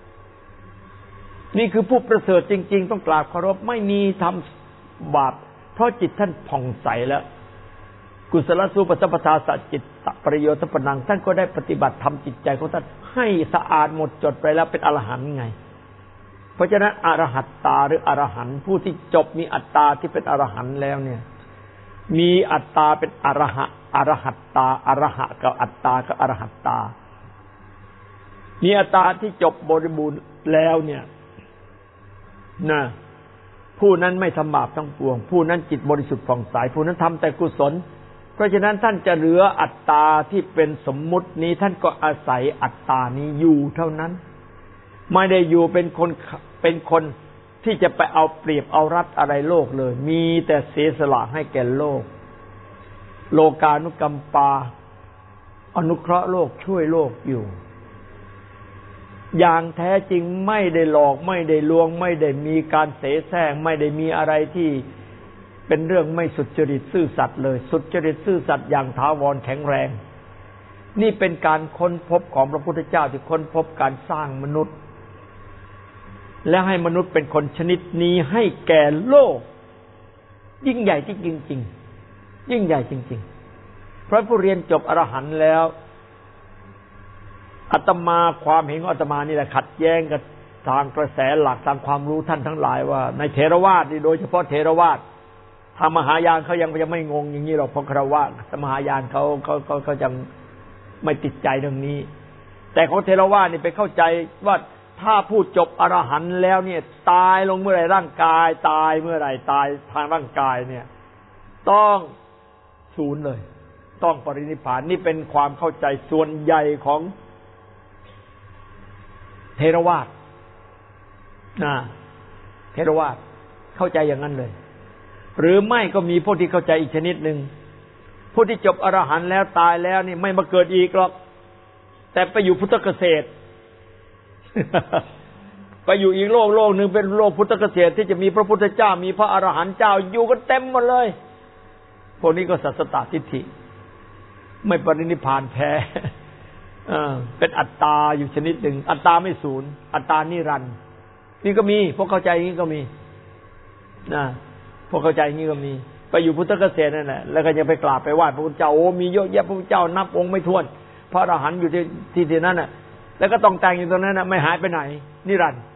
นี่คือผู้ประเสริฐจริงๆต้องกราบเคารพไม่มีทำบาปเพราะจิตท่านผ่องใสแล้วกุศลสูปสัพพทาสัจจิตตประโยชน์สัพพนังท่านก็ได้ปฏิบัติทำจิตใจของท่านให้สะอาดหมดจดไปแล้วเป็นอรหันต์ไงเพราะฉะนั้นอรหัตตาหรืออรหันต์ผู้ที่จบมีอัตตาที่เป็นอรหันต์แล้วเนี่ยมีอัตตาเป็นอรหัตตาอรหะกับอัตตากับอรหัตตามีอัตตาที่จบบริบูรณ์แล้วเนี่ยนะผู้นั้นไม่ทำบาปทั้งปวงผู้นั้นจิตบริสุทธิ์ผ่องใสผู้นั้นทำแต่กุศลเพราะฉะนั้นท่านจะเหลืออัตตาที่เป็นสมมุตินี้ท่านก็อาศัยอัตตานี้อยู่เท่านั้นไม่ได้อยู่เป็นคนที่จะไปเอาเปรียบเอารัดอะไรโลกเลยมีแต่เสียสละให้แก่โลกโลกานุกัมปาอนุเคราะห์โลกช่วยโลกอยู่อย่างแท้จริงไม่ได้หลอกไม่ได้ลวงไม่ได้มีการเสแสร้งไม่ได้มีอะไรที่เป็นเรื่องไม่สุจริตซื่อสัตย์เลยสุจริตซื่อสัตย์อย่างถาวรแข็งแรงนี่เป็นการค้นพบของพระพุทธเจ้าที่ค้นพบการสร้างมนุษย์และให้มนุษย์เป็นคนชนิดนี้ให้แก่โลกยิ่งใหญ่ที่จริงๆยิ่งใหญ่จริงๆเพราะผู้เรียนจบอรหันต์แล้วอาตมาความเห็นของอาตมานี่แหละขัดแย้งกับทางกระแสหลักทางความรู้ท่านทั้งหลายว่าในเถรวาทนี่โดยเฉพาะเถรวาททางมหายานเขายังไม่งงอย่างนี้หรอกเพราะคฤหัสถ์มหายานเขายังไม่ติดใจเรื่องนี้แต่ของเถรวาทนี่ไปเข้าใจว่าถ้าผู้จบอรหันต์แล้วเนี่ยตายลงเมื่อไหร่ร่างกายตายเมื่อไหร่ตายทางร่างกายเนี่ยต้องศูนย์เลยต้องปรินิพพานนี่เป็นความเข้าใจส่วนใหญ่ของเทรวาทเทรวาทเข้าใจอย่างนั้นเลยหรือไม่ก็มีพวกที่เข้าใจอีกชนิดหนึ่งผู้ที่จบอรหันต์แล้วตายแล้วนี่ไม่มาเกิดอีกหรอกแต่ไปอยู่พุทธเกษตร ไปอยู่อีกโลกนึงเป็นโลกพุทธเกษตรที่จะมีพระพุทธเจ้ามีพระอรหันต์เจ้าอยู่กันเต็มหมดเลยพวกนี้ก็สัสสตทิฏฐิไม่ปรินิพพานแท้เป็นอัตตาอยู่ชนิดหนึ่งอัตตาไม่สูญอัตตานิรันดร์นี่ก็มีพวกเข้าใจอย่างนี้ก็มีพวกเข้าใจอย่างนี้ก็มีไปอยู่พุทธเกษตรนั่นแหละแล้วก็ยังไปกราบไปไหว้พระพุทธเจ้าโอ้มีเยอะแยะพระพุทธเจ้านับองค์ไม่ถ้วนพระอรหันต์อยู่ที่นั่นน่ะแล้วก็ต้องแต่งอยู่ตรงนั้นน่ะไม่หายไปไหนนิรันดร์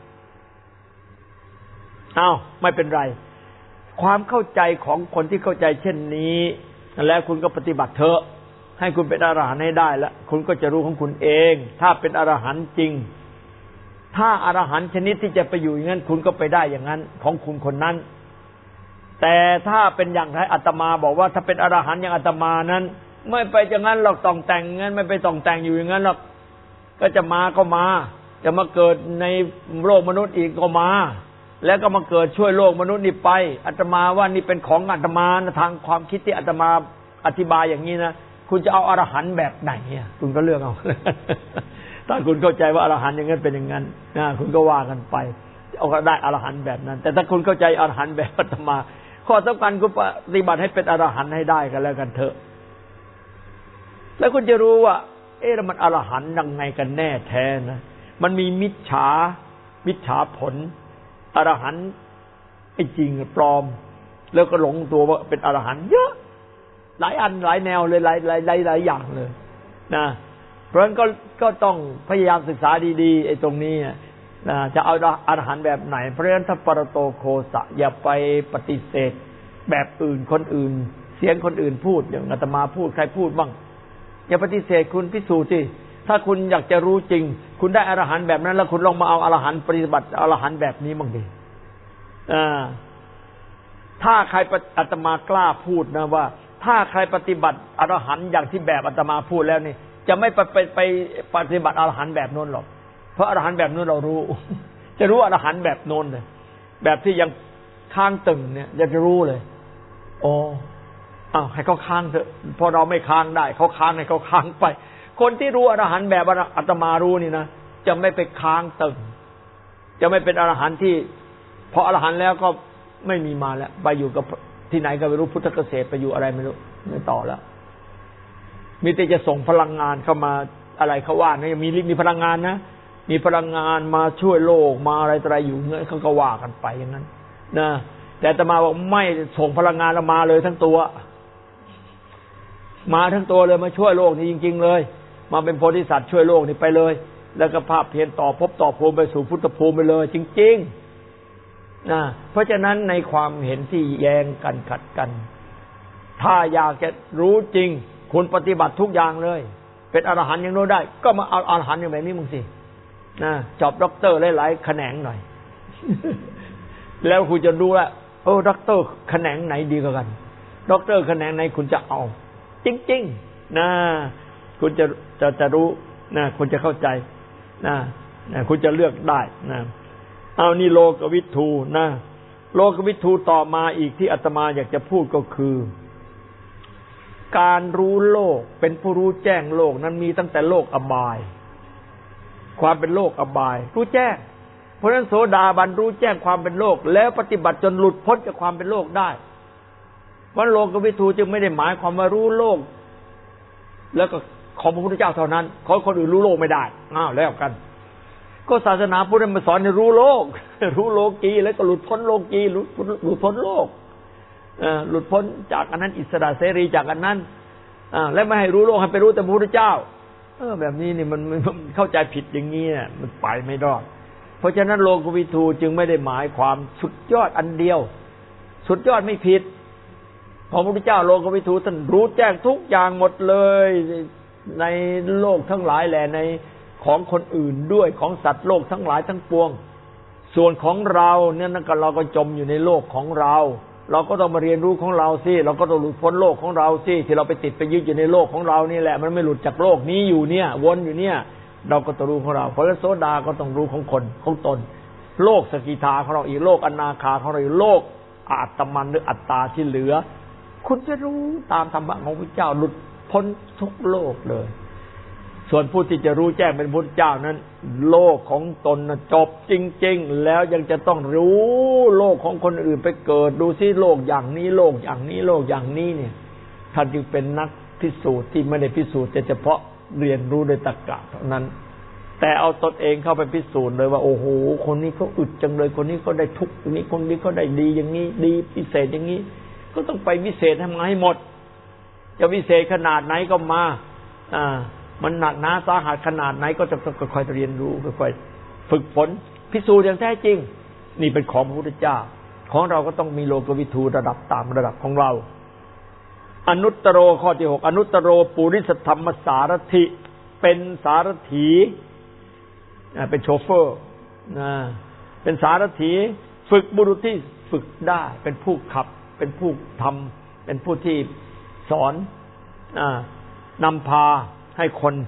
ไม่เป็นไรความเข้าใจของคนที่เข้าใจเช่นนี้แล้วคุณก็ปฏิบัติเถอะให้คุณเป็นอรหันต์ให้ได้แล้วคุณก็จะรู้ของคุณเองถ้าเป็นอรหันต์จริงถ้าอรหันต์ชนิดที่จะไปอยู่อย่างนั้นคุณก็ไปได้อย่างนั้นของคุณคนนั้นแต่ถ้าเป็นอย่างไรอาตมาบอกว่าถ้าเป็นอรหันต์อย่างอาตมานั้นไม่ไปอย่างนั้นหรอกต้องแต่งงั้นไม่ไปต้องแต่งอยู่อย่างนั้นหรอกก็จะมาจะมาเกิดในโลกมนุษย์อีกก็มาแล้วก็มาเกิดช่วยโลกมนุษย์นี่ไปอาตมาว่านี่เป็นของอาตมาทางความคิดที่อาตมาอธิบายอย่างนี้นะคุณจะเอาอรหันต์แบบไหนคุณก็เลือกเอา ถ้าคุณเข้าใจว่าอรหันต์อย่างนั้นเป็นอย่างนั้นคุณก็ว่ากันไปเอาก็ได้อรหันต์แบบนั้นแต่ถ้าคุณเข้าใจอรหันต์แบบอาตมาข้อสำคัญคุณปฏิบัติให้เป็นอรหันต์ให้ได้กันแล้วกันเถอะแล้วคุณจะรู้ว่าแล้วมันอรหันต์ยังไงกันแน่แท้นะมันมีมิจฉาผลอรหันต์ไอ้จริงปลอมแล้วก็หลงตัวว่าเป็นอรหันต์เยอะหลายอันหลายแนวเลยหลายอย่างเลยนะเพราะฉะนั้นก็ต้องพยายามศึกษาดีๆไอ้ตรงนี้จะเอาอรหันต์แบบไหนเพราะฉะนั้นถ้าปรโตโคสะอย่าไปปฏิเสธแบบอื่นคนอื่นเสียงคนอื่นพูดอย่างอาตมาพูดใครพูดบ้างอย่าปฏิเสธคุณพิสูจน์สิถ้าคุณอยากจะรู้จริงคุณได้อรหันต์แบบนั้นแล้วคุณลองมาเอาอรหันต์ปฏิบัติอรหันต์แบบนี้บ้างดิถ้าใครอาตมากล้าพูดนะว่าถ้าใครปฏิบัติอรหันต์อย่างที่แบบอาตมาพูดแล้วนี่จะไม่ไปปฏิบัติอรหันต์แบบโน้นหรอกเพราะอรหันต์แบบโน้นเรารู้ จะรู้อรหันต์แบบโน้นเลยแบบที่ยังค้างตึงเนี่ยจะรู้เลยโอ้ให้เขาค้างเถอะพอเราไม่ค้างได้เขาค้างให้เขาค้างไปคนที่รู้อรหันต์แบบอาตมารู้นี่นะจะไม่ไปค้างตึงจะไม่เป็นอรหันต์ที่พออรหันต์แล้วก็ไม่มีมาแล้วไปอยู่กับที่ไหนก็ไม่รู้พุทธเกษตรไปอยู่อะไรไม่รู้ไม่ต่อแล้วมีแต่จะส่งพลังงานเข้ามาอะไรเขาว่านะมีพลังงานนะมีพลังงานมาช่วยโลกมาอะไรอยู่เงี้ยเขาก็ว่ากันไปอย่างนั้นนะแต่อาตมาบอกไม่ส่งพลังงานมาเลยทั้งตัวมาทั้งตัวเลยมาช่วยโลกนี้จริงๆเลยมาเป็นโพธิสัตว์ช่วยโลกนี้ไปเลยแล้วก็ภาพเพียรต่อภพต่อภูมิไปสู่พุทธภูมิไปเลยจริงๆเพราะฉะนั้นในความเห็นที่แย้งกันขัดกันถ้าอยากจะรู้จริงคุณปฏิบัติทุกอย่างเลยเป็นอรหันต์อย่างโน้นได้ก็มาเอาอรหันต์อย่างแบบนี้มึงสิจบด็อกเตอร์หลายๆแขนงหน่อย แล้วคุณจะดูว่าด็อกเตอร์แขนงไหนดีกว่ากันด็อกเตอร์แขนงไหนคุณจะเอาจริงๆนะคุณจะรู้นะคุณจะเข้าใจนะคุณจะเลือกได้นะเอานี่โลกวิทูนะโลกวิทูต่อมาอีกที่อาตมาอยากจะพูดก็คือการรู้โลกเป็นผู้รู้แจ้งโลกนั้นมีตั้งแต่โลกอบายความเป็นโลกอบายรู้แจ้งเพราะฉะนั้นโสดาบันรู้แจ้งความเป็นโลกแล้วปฏิบัติจนหลุดพ้นจากความเป็นโลกได้วันโลกวิทูจึงไม่ได้หมายความว่ารู้โลกแล้วก็ของพระพุทธเจ้าเท่านั้นขอคนอื่นรู้โลกไม่ได้แล้วกันก็ศาสนาพุทธมาสอนให้รู้โลกรู้โลกีแล้วก็หลุดพ้นโลกีหลุดพ้นโลกหลุดพ้นจากอันนั้นอิสระเสรีจากอันนั้นและไม่ให้รู้โลกให้ไปรู้แต่พระพุทธเจ้าแบบนี้นี่มันเข้าใจผิดอย่างนี้เนี่ยมันไปไม่รอดเพราะฉะนั้นโลกวิทูจึงไม่ได้หมายความสุดยอดอันเดียวสุดยอดไม่ผิดพระพุทธเจ้าโลกวิทูท่านรู้แจ้งทุกอย่างหมดเลยในโลกทั้งหลายแหละในของคนอื่นด้วยของสัตว์โลกทั้งหลายทั้งปวงส่วนของเราเนี่ยนั่นก็เราก็จมอยู่ในโลกของเราก็ต้องมาเรียนรู้ของเราสิเราก็ต้องหลุดพ้นโลกของเราสิที่เราไปติดไปยึดอยู่ในโลกของเรานี่แหละมันไม่หลุดจากโลกนี้อยู่เนี่ยวนอยู่เนี่ยเราก็ต้องรู้ของเราเพราะฉะนั้นโสดาก็ต้องรู้ของคนของตนโลกสกิทาของเราอีกโลกอนาคาของเราอีกโลกอาตมันหรืออัตตาที่เหลือคุณจะรู้ตามธรรมะของพระเจ้าหลุดพ้นทุกโลกเลยส่วนผู้ที่จะรู้แจ้งเป็นพุทธเจ้านั้นโลกของตนจบจริงๆแล้วยังจะต้องรู้โลกของคนอื่นไปเกิดดูซิโลกอย่างนี้โลกอย่างนี้โลกอย่างนี้เนี่ยท่านจึงเป็นนักพิสูจน์ที่ไม่ได้พิสูจน์แต่เฉพาะเรียนรู้โดยตรรกะเท่านั้นแต่เอาตนเองเข้าไปพิสูจน์เลยว่าโอ้โหคนนี้เขาอึดจังเลยคนนี้เขาได้ทุกข์อย่างนี้คนนี้เขาได้ดีอย่างนี้ดีพิเศษอย่างนี้ก็ต้องไปวิเศษทำให้หมดจะวิเศษขนาดไหนก็มามันหนักหนาสาหัสขนาดไหนก็จะค่อยๆเรียนรู้ค่อยๆฝึกฝนพิสูจน์อย่างแท้จริงนี่เป็นของพระพุทธเจ้าของเราก็ต้องมีโลกวิทูระดับตามระดับของเราอนุตตโรข้อที่6อนุตตโรปุริสธรรมสารถิเป็นสารถีเป็นโชเฟอร์เป็นสารถีฝึกบุรุษที่ฝึกได้เป็นผู้ขับเป็นผู้ทำเป็นผู้ที่สอนนำพาให้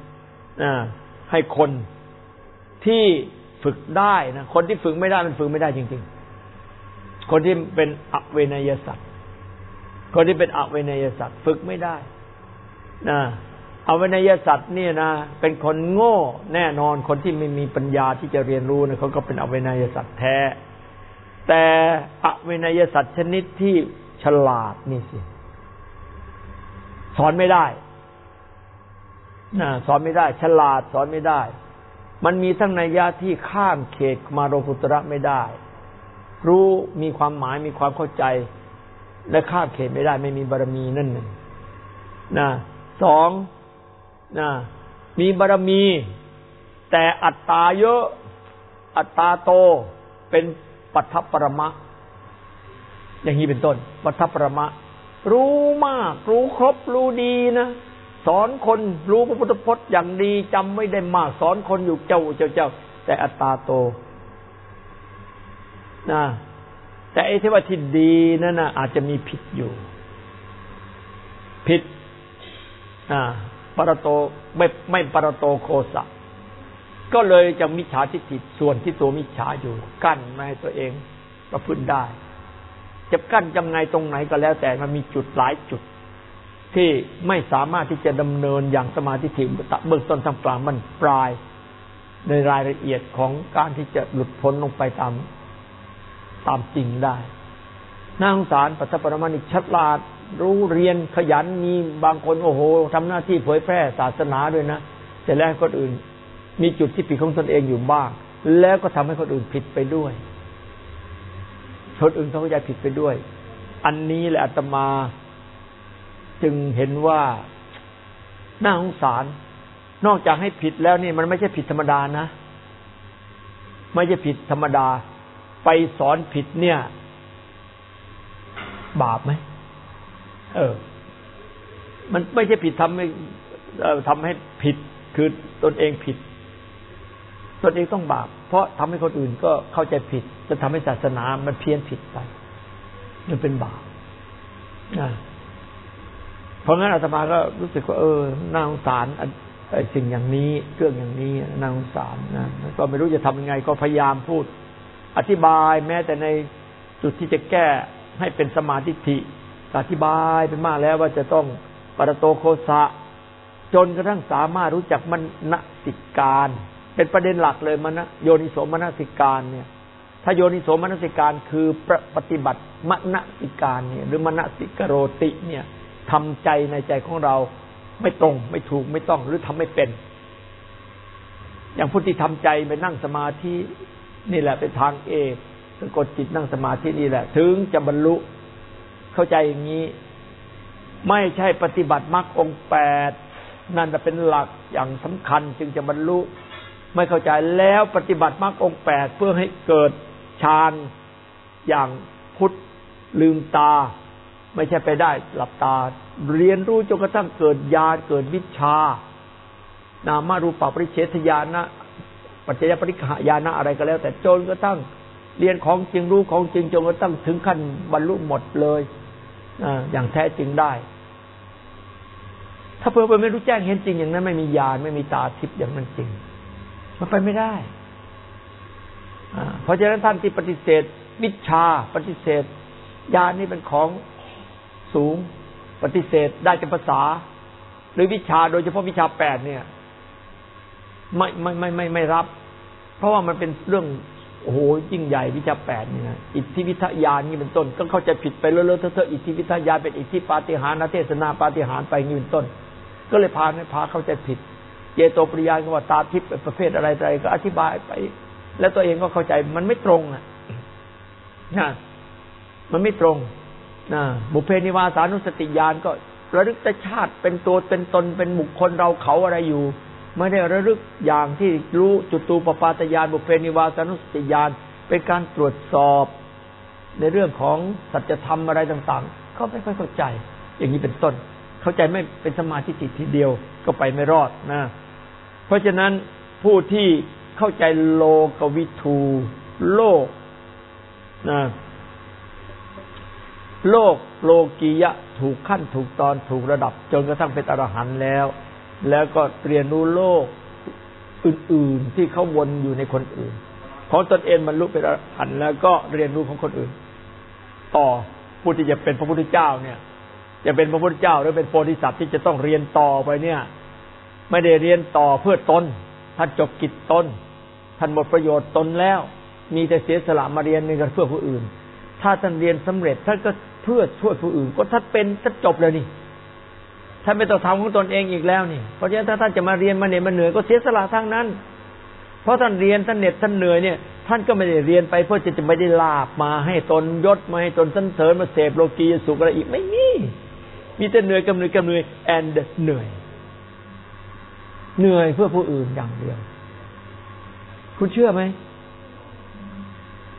คนที่ฝึกได้นะคนที่ฝึกไม่ได้มันฝึกไม่ได้จริงๆคนที่เป็นอเวนยสัตว์คนที่เป็นอเวนยสัตว์ฝึกไม่ได้อเวนยสัตว์เนี่ยนะเป็นคนโง่แน่นอนคนที่ไม่มีปัญญาที่จะเรียนรู้นะเขาก็เป็นอเวนยสัตว์แท้แต่อเวนยสัตว์ชนิดที่ฉลาดนี่สิสอนไม่ได้สอนไม่ได้ฉลาดสอนไม่ได้มันมีทั้งนัยยะที่ข้ามเขตมาโลกุตระไม่ได้รู้มีความหมายมีความเข้าใจและข้ามเขตไม่ได้ไม่มีบารมีนั่นหนึ่งสองมีบารมีแต่อัตตาเยอะอัตตาโตเป็นปัฏฐปรมะอย่างนี้เป็นต้นปัฏฐปรมะรู้มากรู้ครบรู้ดีนะสอนคนรู้พระพุทธพจน์อย่างดีจำไม่ได้มากสอนคนอยู่เจ้าแต่อัตตาโตนะแต่ไอ้ที่ว่าที่ดีนั่นน่ะอาจจะมีผิดอยู่ผิดปรโตไม่ปรโตโคสะก็เลยจะมิจฉาทิฏฐิส่วนที่ตัวมิจฉาอยู่กั้นไม่ให้ตัวเองประพฤติได้จะกั้นยังไงตรงไหนก็แล้วแต่มันมีจุดหลายจุดที่ไม่สามารถที่จะดำเนินอย่างสมาธิถิเบื้องต้นทางกลางมันปลายในรายละเอียดของการที่จะหลุดพ้นลงไปตามจริงได้น่าสงสารปัฏฐปรมานิฉลาดรู้เรียนขยันมีบางคนโอ้โหทำหน้าที่เผยแพร่ศาสนาด้วยนะแต่แล้วคนอื่นมีจุดที่ผิดของตนเองอยู่บ้างแล้วก็ทำให้คนอื่นผิดไปด้วยคนอื่นเขาเข้าใจผิดไปด้วยอันนี้แหละอาตมาจึงเห็นว่าน่าสงสารนอกจากให้ผิดแล้วนี่มันไม่ใช่ผิดธรรมดานะไม่ใช่ผิดธรรมดาไปสอนผิดเนี่ยบาปไหมมันไม่ใช่ผิดทำให้ผิดคือตนเองผิดตนเองต้องบาปเพราะทำให้คนอื่นก็เข้าใจผิดจะทำให้ศาสนามันเพี้ยนผิดไปมันเป็นบาปนะเพราะงั้นอาตมาก็รู้สึกว่าน่าสงสารสิ่งอย่างนี้เรื่องอย่างนี้น่าสงสารนะก็ไม่รู้จะทำยังไงก็พยายามพูดอธิบายแม้แต่ในจุดที่จะแก้ให้เป็นสมาธิิอธิบายไปมากแล้วว่าจะต้องปรโตโคสะจนกระทั่งสามารถรู้จักมนสิการเป็นประเด็นหลักเลยโยนิโสมนสิการเนี่ยถ้าโยนิโสมนสิการคือปฏิบัติมนสิการเนี่ยหรือมนสิกโรติเนี่ยทำใจในใจของเราไม่ตรงไม่ถูกไม่ต้องหรือทำไม่เป็นอย่างผู้ที่ทำใจไปนั่งสมาธินี่แหละเป็นทางเอกสะกดจิตนั่งสมาธินี่แหละถึงจะบรรลุเข้าใจอย่างนี้ไม่ใช่ปฏิบัติมรรคองค์8นั่นจะเป็นหลักอย่างสำคัญจึงจะบรรลุไม่เข้าใจแล้วปฏิบัติมรรคองค์8เพื่อให้เกิดฌานอย่างพุทธลืมตาไม่ใช่ไปได้หลับตาเรียนรู้จนกระทั่งเกิดญาณเกิดวิชานามารูปปริเฉทญาณปัจจยปริฆญาณอะไรก็แล้วแต่จนกระทั่งเรียนของจริงรู้ของจริงจนกระทั่งถึงขั้นบรรลุหมดเลยอย่างแท้จริงได้ถ้าเพื่อไปไม่รู้แจ้งเห็นจริงอย่างนั้นไม่มีญาณไม่มีตาทิพย์อย่างนั้นจริงมันไปไม่ได้เพราะฉะนั้นท่านที่ปฏิเสธวิชาปฏิเสธญาณนี่เป็นของสูงปฏิเสธได้จากภาษาหรือวิชาโดยเฉพาะวิชา8เนี่ยไม่รับเพราะว่ามันเป็นเรื่องโอ้โหยิ่งใหญ่วิชา8นี่นะอิทธิวิทยานนี่เป็นต้นก็เข้าใจผิดไปเลอะๆเทอะๆอิทธิวิทยานเป็นอิทธิปาฏิหาริย์เทศนาปาฏิหาริย์ไปนี่เป็นต้นก็เลยพาเข้าใจผิดเจโตปริยานก็ว่าตาทิพย์ประเภทอะไรก็อธิบายไปแล้วตัวเองก็เข้าใจมันไม่ตรงนะมันไม่ตรงบุพเพนิวาสานุสติญาณก็ระลึกแต่ชาติเป็นตัวเป็นตนเป็นบุคคลเราเขาอะไรอยู่ไม่ได้ระลึกอย่างที่รู้จุตูปปาตญาณบุพเพนิวาสานุสติญาณเป็นการตรวจสอบในเรื่องของสัจธรรมอะไรต่างๆเขาไม่ค่อยเข้าใจอย่างนี้เป็นต้นเข้าใจไม่เป็นสมาธิทีเดียวก็ไปไม่รอดนะเพราะฉะนั้นผู้ที่เข้าใจโลกวิทูโลกโลกโลกียะถูกขั้นถูกตอนถูกระดับจนกระทั่งเป็นอรหันต์แล้วก็เรียนรู้โลกอื่นๆที่เขาวนอยู่ในคนอื่นของตนเองบรรลุเป็นอรหันต์แล้วก็เรียนรู้ของคนอื่นต่อผู้ที่จะเป็นพระพุทธเจ้าเนี่ยจะเป็นพระพุทธเจ้าหรือเป็นโพธิสัตว์ที่จะต้องเรียนต่อไปเนี่ยไม่ได้เรียนต่อเพื่อตนท่านจบกิจตนท่านหมดประโยชน์ตนแล้วมีแต่เสียสละมาเรียนเพื่อผู้อื่นถ้าท่านเรียนสำเร็จท่านก็เพื่อช่วยผู้อื่นก็ท่านจบเลยนี่ท่านไม่ต้องทำของตนเองอีกแล้วนี่เพราะฉะนั้นถ้าท่านจะมาเรียนมาเหนื่อยก็เสียสละทางนั้นเพราะท่านเรียนท่านเหน็ดท่านเหนื่อยเนี่ยท่านก็ไม่ได้เรียนไปเพื่อจะไม่ได้ลาภมาให้ตนยศมาให้ตนสรรเสริญมาเสพโลกียสุขอะไรอีกไม่มีแต่เหนื่อยกับเหนื่อย and เหนื่อยเพื่อผู้อื่นอย่างเดียวคุณเชื่อไหม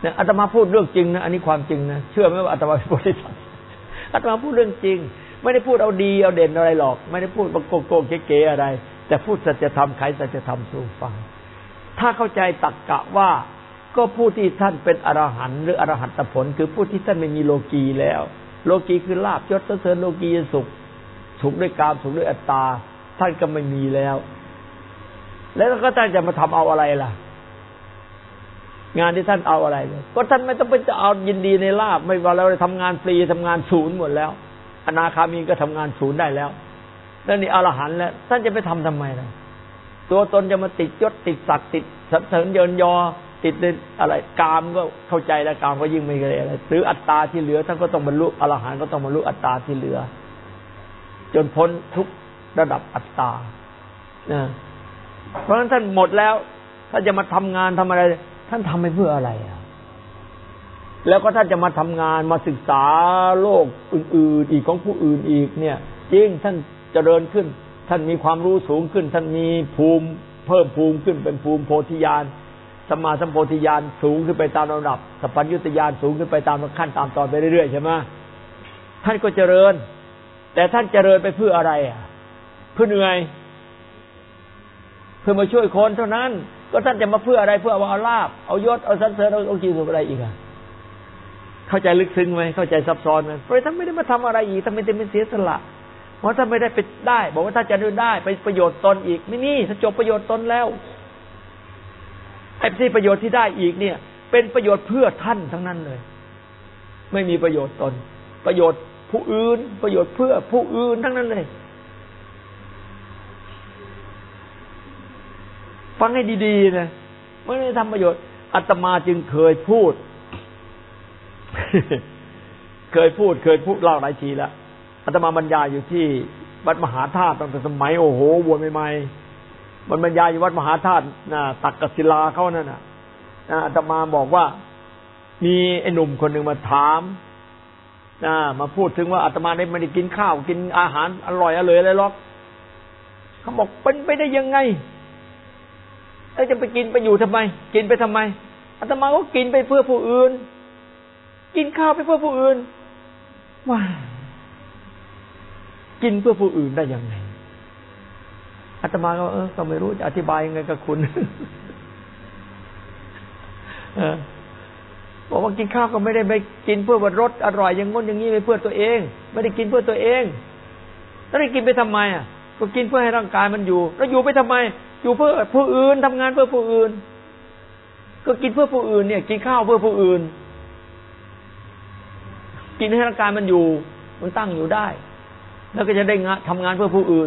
เนี่ยอาตมาพูดเรื่องจริงนะอันนี้ความจริงนะเชื่อไหมว่าอาตมาเป็นโพธิสัตว์อาตมาพูดเรื่องจริงไม่ได้พูดเอาดีเอาเด่นอะไรหรอกไม่ได้พูดโกงเก๋ๆอะไรแต่พูดสัจธรรมไขสัจธรรมสู่ฟังถ้าเข้าใจตรรกะว่าก็ผู้ที่ท่านเป็นอรหันต์หรืออรหัตผลคือผู้ที่ท่านไม่มีโลกีแล้วโลกีคือลาภยศสรรเสริญโลกีสุขสุขด้วยกามสุขด้วยอัตตาท่านก็ไม่มีแล้วแล้วก็ท่านจะมาทำเอาอะไรล่ะงานที่ท่านเอาอะไรเลยก็ท่านไม่ต้องไปจะเอายินดีในลาภไม่ว่าเราทำงานฟรีทำงานศูนย์หมดแล้วอนาคามีก็ทำงานศูนย์ได้แล้วแล้วนี่อรหันต์แล้วท่านจะไปทำไมล่ะตัวตนจะมาติดยศติดศักดิ์ติดสรรเสริญเยินยอติดในอะไรกามก็เข้าใจแล้วกามก็ยิ่งไม่อะไรหรืออัตตาที่เหลือท่านก็ต้องบรรลุอรหันต์ก็ต้องบรรลุอัตตาที่เหลือจนพ้นทุกระดับอัตตานะเพราะฉะนั้นท่านหมดแล้วท่านจะมาทำงานทำอะไรท่านทำไปเพื่ออะไรอ่ะแล้วก็ท่านจะมาทำงานมาศึกษาโลกอื่นๆอีกของผู้อื่นอีกเนี่ยจริงท่านเจริญขึ้นท่านมีความรู้สูงขึ้นท่านมีภูมิเพิ่มภูมิขึ้นเป็นภูมิโพธิญาณสัมมาสัมโพธิญาณสูงขึ้นไปตามลำดับสัพพัญญุตญาณสูงขึ้นไปตามขั้นตามตอนไปเรื่อยๆใช่ไหมท่านก็เจริญแต่ท่านเจริญไปเพื่ออะไรอ่ะเพื่อเหนื่อยเพื่อมาช่วยคนเท่านั้นก็ท่านจะมาเพื่ออะไรเพื่อเอาลาภเอายศเอาสรรเสริญเอากีสุขอะไรอีกอ่ะเข้าใจลึกซึ้งไหมเข้าใจซับซ้อนไหมเพราะท่านไม่ได้มาทำอะไรอีกท่านไม่ได้เป็นเสียสละเพราะท่านไม่ได้ไปได้บอกว่าท่านจะได้ไปประโยชน์ตนอีกไม่นี่ถ้าจบประโยชน์ตนแล้วไอ้ที่ประโยชน์ที่ได้อีกเนี่ยเป็นประโยชน์เพื่อท่านทั้งนั้นเลยไม่มีประโยชน์ตนประโยชน์ผู้อื่นประโยชน์เพื่อผู้อื่นทั้งนั้นเลยฟังให้ดีๆนะไม่ได้ทำประโยชน์อาตมาจึงเคยพูด เคยพูดเล่าหลายทีแล้วอาตมาบรรยายอยู่ที่วัดมหาธาตุตั้งแต่สมัยโอ้โหบวชใหม่ๆมันบรรยายอยู่วัดมหาธาตุตักกศิลาเขานั่นน่ะอาตมาบอกว่ามีไอ้หนุ่มคนหนึ่งมาถามมาพูดถึงว่าอาตมาได้ไม่ได้กินข้าวกินอาหารอร่อยอร่อยอะไรหรอกเขาบอกเป็นไปได้ยังไงแล้วจะไปกินไปอยู่ทำไมกินไปทำไมอาตมาก็กินไปเพื่อผู้อื่นกินข้าวไปเพื่อผู้อื่นว้ากินเพื่อผู้อื่นได้ยังไงอาตมาก็ก็ไม่รู้จะอธิบายยังไงกับคุณบอกว่ากินข้าวก็ไม่ได้ไปกินเพื่อว่ารสอร่อยอย่างง้นอย่างนี้ไปเพื่อตัวเองไม่ได้กินเพื่อตัวเองแล้วได้กินไปทำไมอ่ะก็กินเพื่อให้ร่างกายมันอยู่แล้วอยู่ไปทำไมอยู่เพื่อผู้อื่นทำงานเพื่อผู้อื่นก็กินเพื่อผู้อื่นเนี่ยกินข้าวเพื่อผู้อื่นกินให้ร่างกายมันอยู่มันตั้งอยู่ได้แล้วก็จะได้ทำงานเพื่อผู้อื่น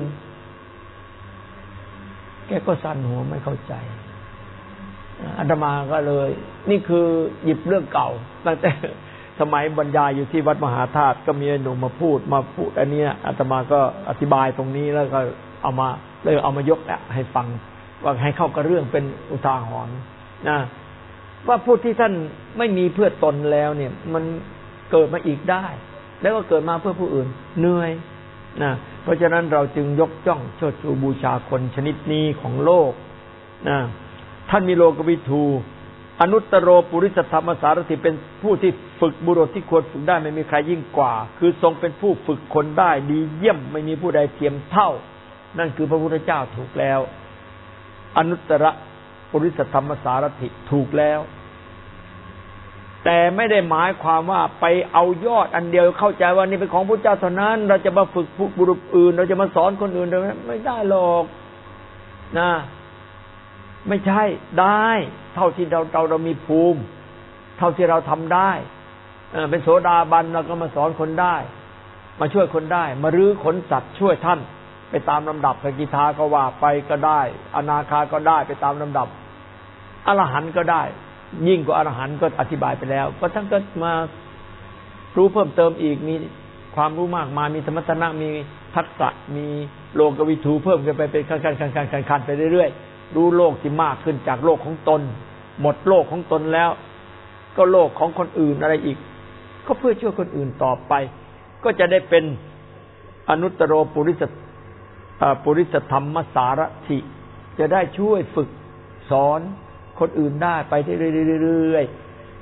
แกก็สั่นหัวไม่เข้าใจอาตมาก็เลยนี่คือหยิบเรื่องเก่าตั้งแต่สมัยบรรยายอยู่ที่วัดมหาธาตุก็มีหนุ่มมาพูดอันนี้อาตมาก็อธิบายตรงนี้แล้วก็เอามายกให้ฟังว่าให้เข้ากับเรื่องเป็นอุทาหรณ์นะว่าผู้ที่ท่านไม่มีเพื่อตนแล้วเนี่ยมันเกิดมาอีกได้แล้วก็เกิดมาเพื่อผู้อื่นเหนื่อยนะเพราะฉะนั้นเราจึงยกย่องเชิดชูบูชาคนชนิดนี้ของโลกนะท่านมีโลกวิทูอนุตตโรปุริสธรรมสารถิเป็นผู้ที่ฝึกบุรุษที่ควรฝึกได้ไม่มีใครยิ่งกว่าคือทรงเป็นผู้ฝึกคนได้ดีเยี่ยมไม่มีผู้ใดเทียมเท่านั่นคือพระพุทธเจ้าถูกแล้วอนุตตรปุริสธรรมสารถิถูกแล้วแต่ไม่ได้หมายความว่าไปเอายอดอันเดียวเข้าใจว่านี่เป็นของพระเจ้าเท่านั้นเราจะมาฝึกบุรุษอื่นเราจะมาสอนคนอื่นไม่ได้หรอกนะไม่ใช่ได้เท่าที่เรามีภูมิเท่าที่เราทำได้เป็นโสดาบันเราก็มาสอนคนได้มาช่วยคนได้มารื้อขนสัตว์ช่วยท่านไปตามลำดับสกิทาก็ว่าไปก็ได้อนาคาก็ได้ไปตามลำดับอรหันต์ก็ได้ยิ่งกว่าอรหันต์ก็อธิบายไปแล้วก็ท่านก็มารู้เพิ่มเติมอีกมีความรู้มากมามีสมรรถนะมีทักษะมีโลกวิทูเพิ่มขึ้นไปเป็นขั้นไปเรื่อยๆรู้โลกที่มากขึ้นจากโลกของตนหมดโลกของตนแล้วก็โลกของคนอื่นอะไรอีกก็เพื่อช่วยคนอื่นต่อไปก็จะได้เป็นอนุตตโรปุริสธรรมสารถิจะได้ช่วยฝึกสอนคนอื่นได้ไปเรื่อยๆ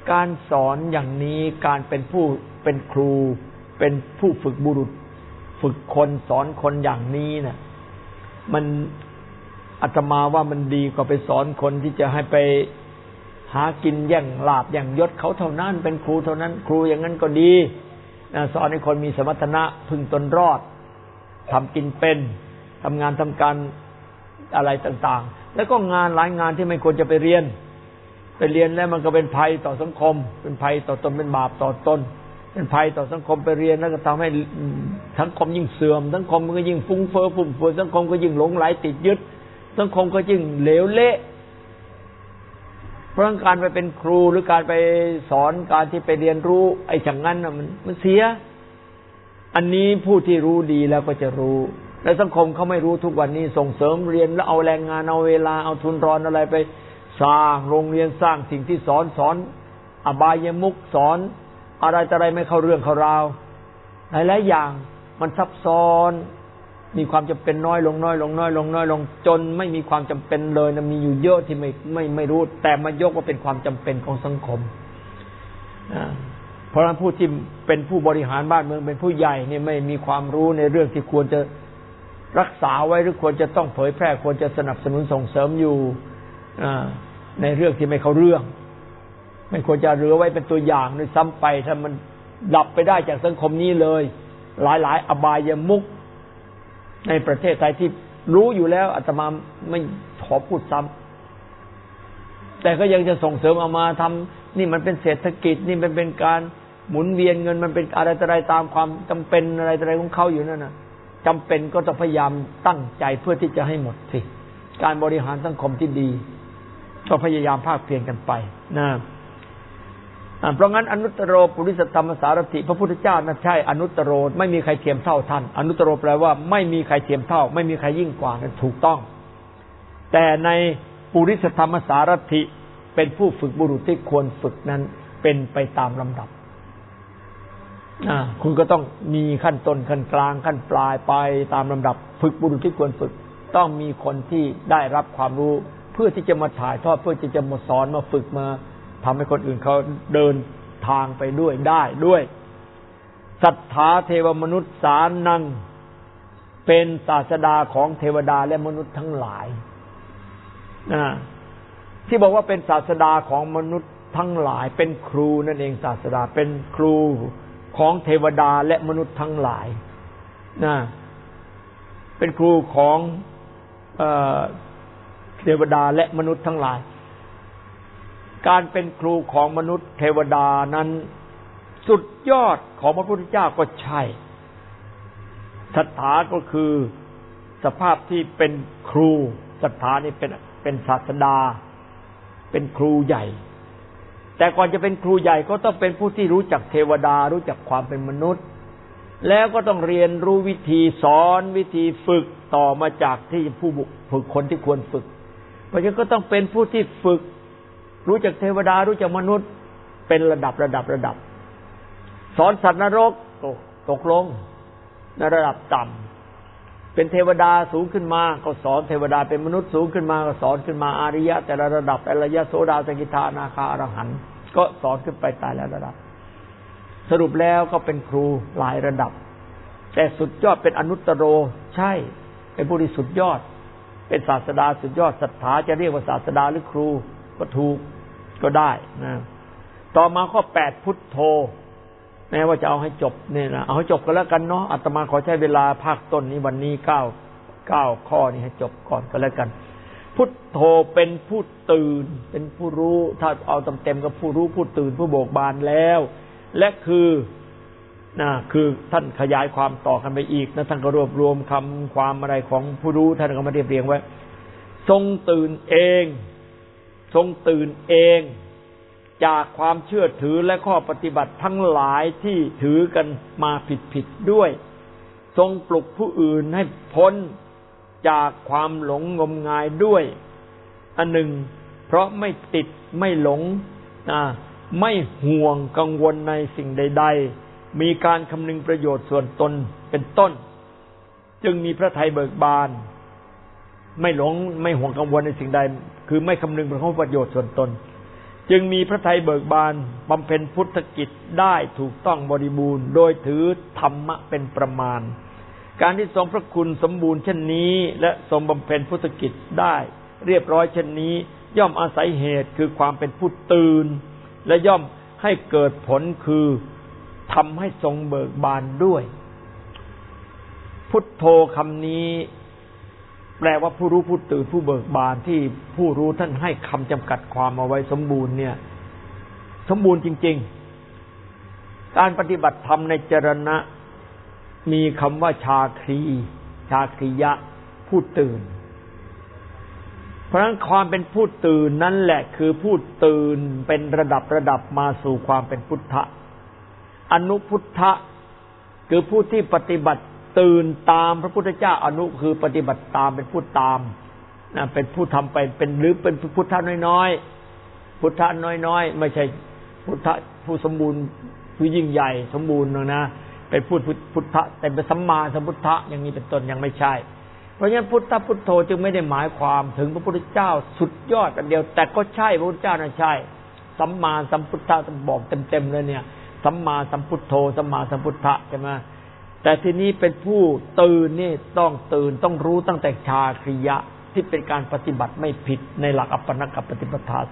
การสอนอย่างนี้การเป็นผู้เป็นครูเป็นผู้ฝึกบุรุษฝึกคนสอนคนอย่างนี้น่ะมันอาตมาว่ามันดีกว่าไปสอนคนที่จะให้ไปหากินแย่งลาภแย่งยศเขาเท่านั้นเป็นครูเท่านั้นครูอย่างนั้นก็ดีสอนให้คนมีสมรรถนะพึ่งตนรอดทำกินเป็นทำงานทำการอะไรต่างๆแล้วก็งานหลายงานที่ไม่ควรจะไปเรียนแล้วมันก็เป็นภัยต่อสังคมเป็นภัยต่อตนเป็นบาปต่อตนเป็นภัยต่อสังคมไปเรียนแล้วก็ทำให้สังคมยิ่งเสื่อมสังคมมันก็ยิ่งฟุ้งเฟ้อฟุ่มเฟือยสังคมก็ยิ่งหลงไหลติดยึดสังคมก็ยิ่งเหลวเละเพราะการไปเป็นครูหรือการไปสอนการที่ไปเรียนรู้ไอ้อย่างนั้นมันเสียอันนี้ผู้ที่รู้ดีแล้วก็จะรู้และสังคมเขาไม่รู้ทุกวันนี้ส่งเสริมเรียนแล้วเอาแรงงานเอาเวลาเอาทุนรอนอะไรไปสร้างโรงเรียนสร้างสิ่งที่สอนอบายมุขสอนอะไรแต่อะไรไม่เข้าเรื่องเข้าราวหลายๆอย่างมันซับซ้อนมีความจำเป็นน้อยลงจนไม่มีความจำเป็นเลยนะมีอยู่เยอะที่ไม่รู้แต่มายกว่าเป็นความจำเป็นของสังคมเพราะฉะนั้นผู้ที่เป็นผู้บริหารบ้านเมืองเป็นผู้ใหญ่เนี่ยไม่มีความรู้ในเรื่องที่ควรจะรักษาไว้หรือควรจะต้องเผยแพร่ควรจะสนับสนุนส่งเสริมอยู่ในเรื่องที่ไม่เข้าเรื่องไม่ควรจะเหลือไว้เป็นตัวอย่างด้วยซ้ำไปถ้ามันดับไปได้จากสังคมนี้เลยหลายอบายมุขในประเทศไทยที่รู้อยู่แล้วอาตมาไม่ขอพูดซ้ำแต่ก็ยังจะส่งเสริมเอามาทำนี่มันเป็นเศรษฐกิจนี่มันเป็นการหมุนเวียนเงินมันเป็นอะไรตามความจำเป็นอะไรของเขาอยู่นั่นน่ะจำเป็นก็ต้องพยายามตั้งใจเพื่อที่จะให้หมดสิการบริหารสังคมที่ดีก็พยายามภาคเพียรกันไปนะเพราะงั้นอนุตตโรปุริสธรรมสารถิพระพุทธเจ้านั่นใช่อนุตตโรไม่มีใครเทียมเท่าท่านอนุตตโรแปลว่าไม่มีใครเทียมเท่าไม่มีใครยิ่งกว่านั้นถูกต้องแต่ในปุริสธรรมสารถิเป็นผู้ฝึกบุรุษที่ควรฝึกนั้นเป็นไปตามลำดับคุณก็ต้องมีขั้นต้นขั้นกลางขั้นปลายไปตามลำดับฝึกบุรุษที่ควรฝึกต้องมีคนที่ได้รับความรู้เพื่อที่จะมาถ่ายทอดเพื่อที่จะมาสอนมาฝึกมาทำให้คนอื่นเขาเดินทางไปด้วยได้ด้วยสัทธาเทวมนุษย์สานังเป็นศาสดาของเทวดาและมนุษย์ทั้งหลายที่บอกว่าเป็นศาสดาของมนุษย์ทั้งหลายเป็นครูนั่นเองศาสดาเป็นครูของเทวดาและมนุษย์ทั้งหลายเป็นครูของเทวดาและมนุษย์ทั้งหลายการเป็นครูของมนุษย์เทวดานั้นสุดยอดของพระพุทธเจ้าก็ใช่สัทธาก็คือสภาพที่เป็นครูสัทธานี่เป็นศาสดาเป็นครูใหญ่แต่ก่อนจะเป็นครูใหญ่ก็ต้องเป็นผู้ที่รู้จักเทวดารู้จักความเป็นมนุษย์แล้วก็ต้องเรียนรู้วิธีสอนวิธีฝึกต่อมาจากที่ผู้ฝึกคนที่ควรฝึกเพราะฉะนั้นก็ต้องเป็นผู้ที่ฝึกรู้จักเทวดารู้จักมนุษย์เป็นระดับสอนสัตว์นรกตกลงในระดับต่ำเป็นเทวดาสูงขึ้นมาก็สอนเทวดาเป็นมนุษย์สูงขึ้นมาก็สอนขึ้นมาอริยะแต่ละระดับอริยะโสดาสกิทาอนาคาอรหันต์ก็สอนขึ้นไปตายแล้วระดับสรุปแล้วก็เป็นครูหลายระดับแต่สุดยอดเป็นอนุตตโรใช่เป็นผู้ที่สุดยอดเป็นศาสดาสุดยอดสัทธาจะเรียกว่าศาสดาหรือครูก็ถูกก็ได้นะต่อมาข้อ8พุทโธแม้ว่าจะเอาให้จบเนี่ยนะเอาให้จบก็แล้วกันเนาะอาตมาขอใช้เวลาภาคต้นนี้วันนี้9ข้อนี้ให้จบก่อนก็แล้วกันพุทโธเป็นผู้ตื่นเป็นผู้รู้ถ้าเอาเต็มๆก็ผู้รู้ผู้ตื่นผู้โบกบานแล้วและคือท่านขยายความต่อกันไปอีกนะท่านก็รวบรวมคำความอะไรของผู้รู้ท่านก็มาเรียงไว้ทรงตื่นเองทรงตื่นเองจากความเชื่อถือและข้อปฏิบัติทั้งหลายที่ถือกันมาผิดด้วยทรงปลุกผู้อื่นให้พ้นจากความหลงงมงายด้วยอันหนึ่งเพราะไม่ติดไม่หลงไม่ห่วงกังวลในสิ่งใดๆมีการคำนึงประโยชน์ส่วนตนเป็นต้นจึงมีพระทัยเบิกบานไม่หลงไม่ห่วงกังวลในสิ่งใดคือไม่คำนึงถึงประโยชน์ส่วนตนจึงมีพระทัยเบิกบานบำเพ็ญพุทธกิจได้ถูกต้องบริบูรณ์โดยถือธรรมะเป็นประมาณการที่ทรงพระคุณสมบูรณ์เช่นนี้และทรงบำเพ็ญพุทธกิจได้เรียบร้อยเช่นนี้ย่อมอาศัยเหตุคือความเป็นผู้ตื่นและย่อมให้เกิดผลคือทำให้ทรงเบิกบานด้วยพุทโธคำนี้แปลว่าผู้รู้ผู้ตื่นผู้เบิกบานที่ผู้รู้ท่านให้คำจำกัดความเอาไว้สมบูรณ์เนี่ยสมบูรณ์จริงๆการปฏิบัติธรรมในจรณะมีคำว่าชาครียะผู้ตื่นเพราะฉะนั้นความเป็นผู้ตื่นนั่นแหละคือผู้ตื่นเป็นระดับมาสู่ความเป็นพุทธะอนุพุทธะคือผู้ที่ปฏิบัติตื่นตามพระพุทธเจ้าอนุคือปฏิบัติตามเป็นผู้ตามนะเป็นผู้ทำไปเป็นหรือเป็นพุทธะน้อยๆพุทธะน้อยๆไม่ใช่พุทธะผู้สมบูรณ์ผู้ยิ่งใหญ่สมบูรณ์นะเป็นพุทธะแต่เป็นสัมมาสัมพุทธะอย่างนี้เป็นต้นยังไม่ใช่เพราะฉะนั้นพุทธะพุทโธจึงไม่ได้หมายความถึงพระพุทธเจ้าสุดยอดอันเดียวแต่ก็ใช่พระพุทธเจ้าน่ะใช่สัมมาสัมพุทธะบอกเต็มๆเลยเนี่ยสัมมาสัมพุทโธสัมมาสัมพุทธะใช่ไหมแต่ทีนี้เป็นผู้ตื่นนี่ต้องตื่นต้องรู้ตั้งแต่ชาคริยะที่เป็นการปฏิบัติไม่ผิดในหลักอัปปนกปฏิปทา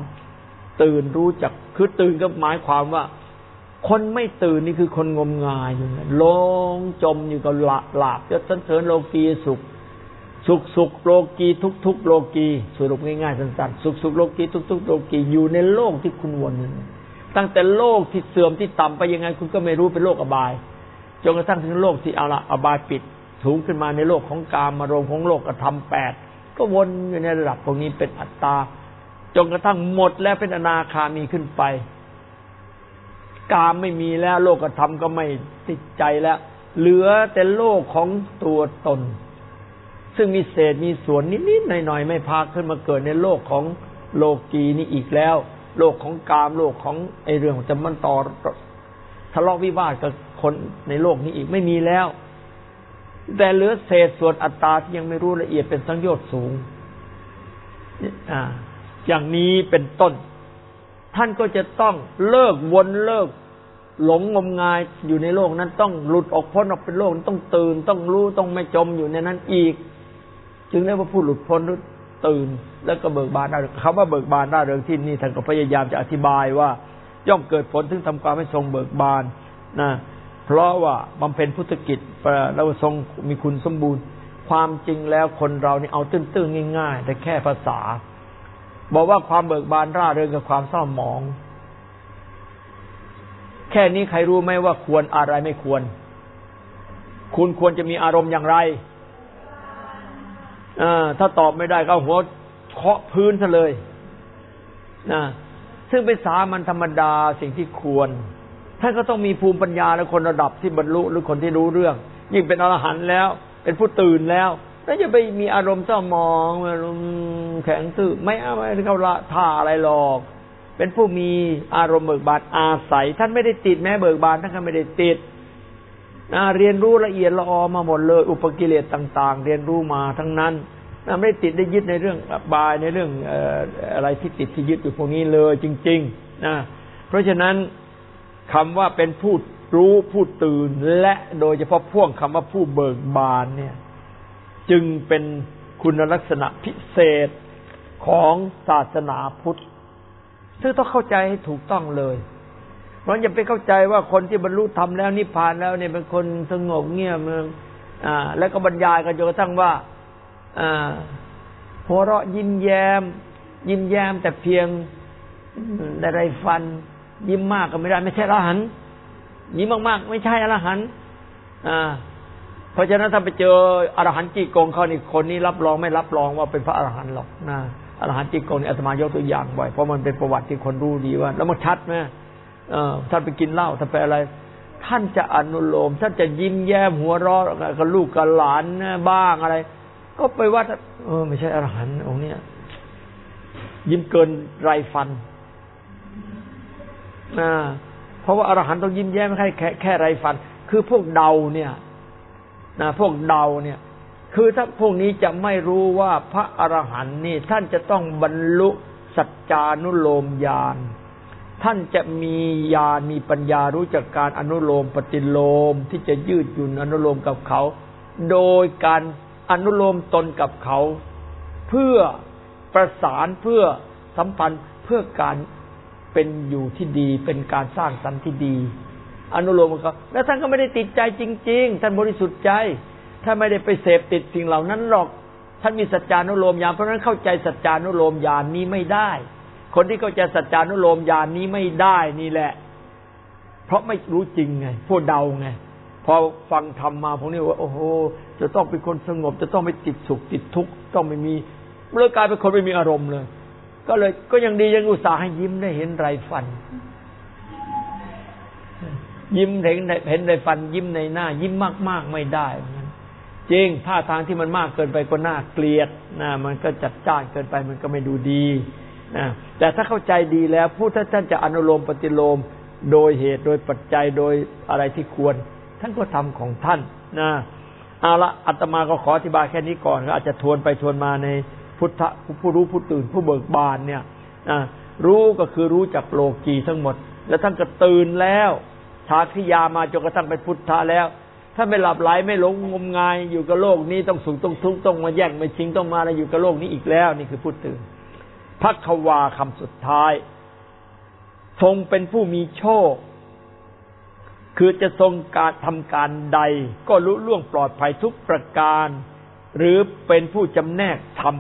3ตื่นรู้จักคือตื่นก็หมายความว่าคนไม่ตื่นนี่คือคนงมงายอยู่ลงจมอยู่กับหลาบยศสรรเสริญโลกีสุขโลกีทุกโลกีสรุปง่ายๆสั้นๆสุขโลกีทุกโลกีอยู่ในโลกที่คุณวนตั้งแต่โลกที่เสื่อมที่ต่ำไปยังไงคุณก็ไม่รู้เป็นโลกอบายจนกระทั่งถึงโลกที่อบายปิดสูงขึ้นมาในโลกของกามารมณ์ของโลกธรรม8ก็วนอยู่ในระดับตรงนี้เป็นอัตตาจนกระทั่งหมดแล้วเป็นอนาคามีขึ้นไปกามไม่มีแล้วโลกธรรมก็ไม่ติดใจแล้วเหลือแต่โลกของตัวตนซึ่งมีเศษมีส่วนนิดๆหน่อยๆไม่พาขึ้นมาเกิดในโลกของโลกีนี้อีกแล้วโลกของกามโลกของไอเรื่องจะมันต่อทะเลาะวิวาทกับคนในโลกนี้อีกไม่มีแล้วแต่เหลือเศษส่วนอัตตาที่ยังไม่รู้ละเอียดเป็นสังโยชน์สูงอย่างนี้เป็นต้นท่านก็จะต้องเลิกวนเลิกหลงงมงายอยู่ในโลกนั้นต้องหลุดออกพ้นออกเป็นโลกต้องตื่นต้องรู้ต้องไม่จมอยู่ในนั้นอีกจึงเรียกว่าผู้หลุดพ้นหรือตื่นแล้วก็เบิกบานได้คำว่าเบิกบานได้เรื่องที่นี่ท่านก็พยายามจะอธิบายว่าย่อมเกิดผลถึงทำความให้ทรงเบิกบานนะเพราะว่าบำเพ็ญพุทธกิจแล้วทรงมีคุณสมบูรณ์ความจริงแล้วคนเรานี่เอาตื้นๆง่ายๆแต่แค่ภาษาบอกว่าความเบิกบานร่าเริงกับความเศร้าหมองแค่นี้ใครรู้ไหมว่าควรอะไรไม่ควรคุณควรจะมีอารมณ์อย่างไรถ้าตอบไม่ได้ก็หัวเคาะพื้นซะเลยนะซึ่งเป็นสามัญธรรมดาสิ่งที่ควรท่านก็ต้องมีภูมิปัญญาและคนระดับที่บรรลุหรือคนที่รู้เรื่องยิ่งเป็นอรหันต์แล้วเป็นผู้ตื่นแล้วแล้วจะไปมีอารมณ์เศร้าหมองอารมณ์แข็งทื่อไม่เข้าละท่าอะไรหรอกเป็นผู้มีอารมณ์เบิกบานอาศัยท่านไม่ได้ติดแม้เบิกบานท่านก็ไม่ได้ติดเรียนรู้ละเอียดละออมาหมดเลยอุปกิเลสต่างๆเรียนรู้มาทั้งนั้นไม่ได้ติดได้ยึดในเรื่องบายในเรื่องอะไรที่ติดที่ยึดอยู่พวกนี้เลยจริงๆนะเพราะฉะนั้นคำว่าเป็นผู้รู้ผู้ตื่นและโดยเฉพาะพ่วงคำว่าผู้เบิกบานเนี่ยจึงเป็นคุณลักษณะพิเศษของศาสนาพุทธซึ่งต้องเข้าใจให้ถูกต้องเลยเพราะอย่าไปเข้าใจว่าคนที่บรรลุธรรมแล้วนิพพานแล้วเนี่ยเป็นคนสงบเงียบแล้วก็บรรยายกันจนกระทั่งว่าหัวเราะยิ้มแย้มแต่เพียงได้ไรฟันยิ้มมากก็ไม่ได้ไม่ใช่อรหันต์ยิ้มมากๆไม่ใช่อรหันต์เพราะฉะนั้นถ้าไปเจออรหันต์จี้กงเขานี่คนนี้รับรองไม่รับรองว่าเป็นพระอรหันต์หรอกนะอรหันต์จี้กงนี่อาตมายกตัวอย่างบ่อยเพราะมันเป็นประวัติที่คนรู้ดีว่าแล้วมันชัดไหมท่านไปกินเหล้าท่านไปอะไรท่านจะอนุโลมท่านจะยิ้มแย้มหัวเราะกับลูกกับหลานบ้างอะไรก็ไปว่าไม่ใช่อรหันต์องค์นี้ยิ้มเกินไรฟันเพราะว่าอรหันต์ต้องยิ้มแย้มไม่ใช่แค่ไรฟันคือพวกเดาเนี่ยพวกเดาเนี่ยคือถ้าพวกนี้จะไม่รู้ว่าพระอรหันต์นี่ท่านจะต้องบรรลุสัจจานุโลมญาณท่านจะมีญาณมีปัญญารู้จักการอนุโลมปฏิโลมที่จะยืดหยุ่นอนุโลมกับเขาโดยการอนุโลมตนกับเขาเพื่อประสานเพื่อสัมพันธ์เพื่อการเป็นอยู่ที่ดีเป็นการสร้างสรรค์ที่ดีอนุโลมกับเขาแล้วท่านก็ไม่ได้ติดใจจริงๆท่านบริสุทธิ์ใจถ้าไม่ได้ไปเสพติดสิ่งเหล่านั้นหรอกท่านมีสัจจานุโลมญาณเพราะฉะนั้นเข้าใจสัจจานุโลมญาณนี้ไม่ได้คนที่เข้าใจสัจจานุโลมญาณนี้ไม่ได้นี่แหละเพราะไม่รู้จริงไงพวกเดาไงพอฟังธรรมมาพวกนี้ว่าโอ้โหจะต้องเป็นคนสงบจะต้องไม่ติดสุขติดทุกข์ต้องไม่มีเลยกลายเป็นคนไม่มีอารมณ์เลยก็ยังดียังอุตส่าห์ให้ยิ้มได้เห็นไรฟันยิ้มเห็นไรฟันยิ้มในหน้ายิ้มมากๆไม่ได้จริงท่าทางที่มันมากเกินไปก็น่าเกลียดนะมันก็จัดจ้านเกินไปมันก็ไม่ดูดีนะแต่ถ้าเข้าใจดีแล้วผู้ท่านจะอนุโลมปฏิโลมโดยเหตุโดยปัจจัยโดยอะไรที่ควรท่านก็ทำของท่านนะเอาละอาตมาก็ขออธิบายแค่นี้ก่อนก็อาจจะทวนไปทวนมาในพุทธผู้รู้ผู้ตื่นผู้เบิกบานเนี่ยรู้ก็คือรู้จักโลกีทั้งหมดแล้วท่านก็ตื่นแล้วชาคริยามาจนกระทั่งเป็นพุทธะแล้วถ้าไม่หลับไหลไม่หลงงมงายอยู่กับโลกนี้ต้องสุขต้องทุกข์ต้องมาแย่งมาชิงต้องมาอะไรอยู่กับโลกนี้อีกแล้วนี่คือผู้ตื่นภัคควาคำสุดท้ายทรงเป็นผู้มีโชคคือจะทรงการทำการใดก็ลุล่วงปลอดภัยทุกประการหรือเป็นผู้จำแนกธรรม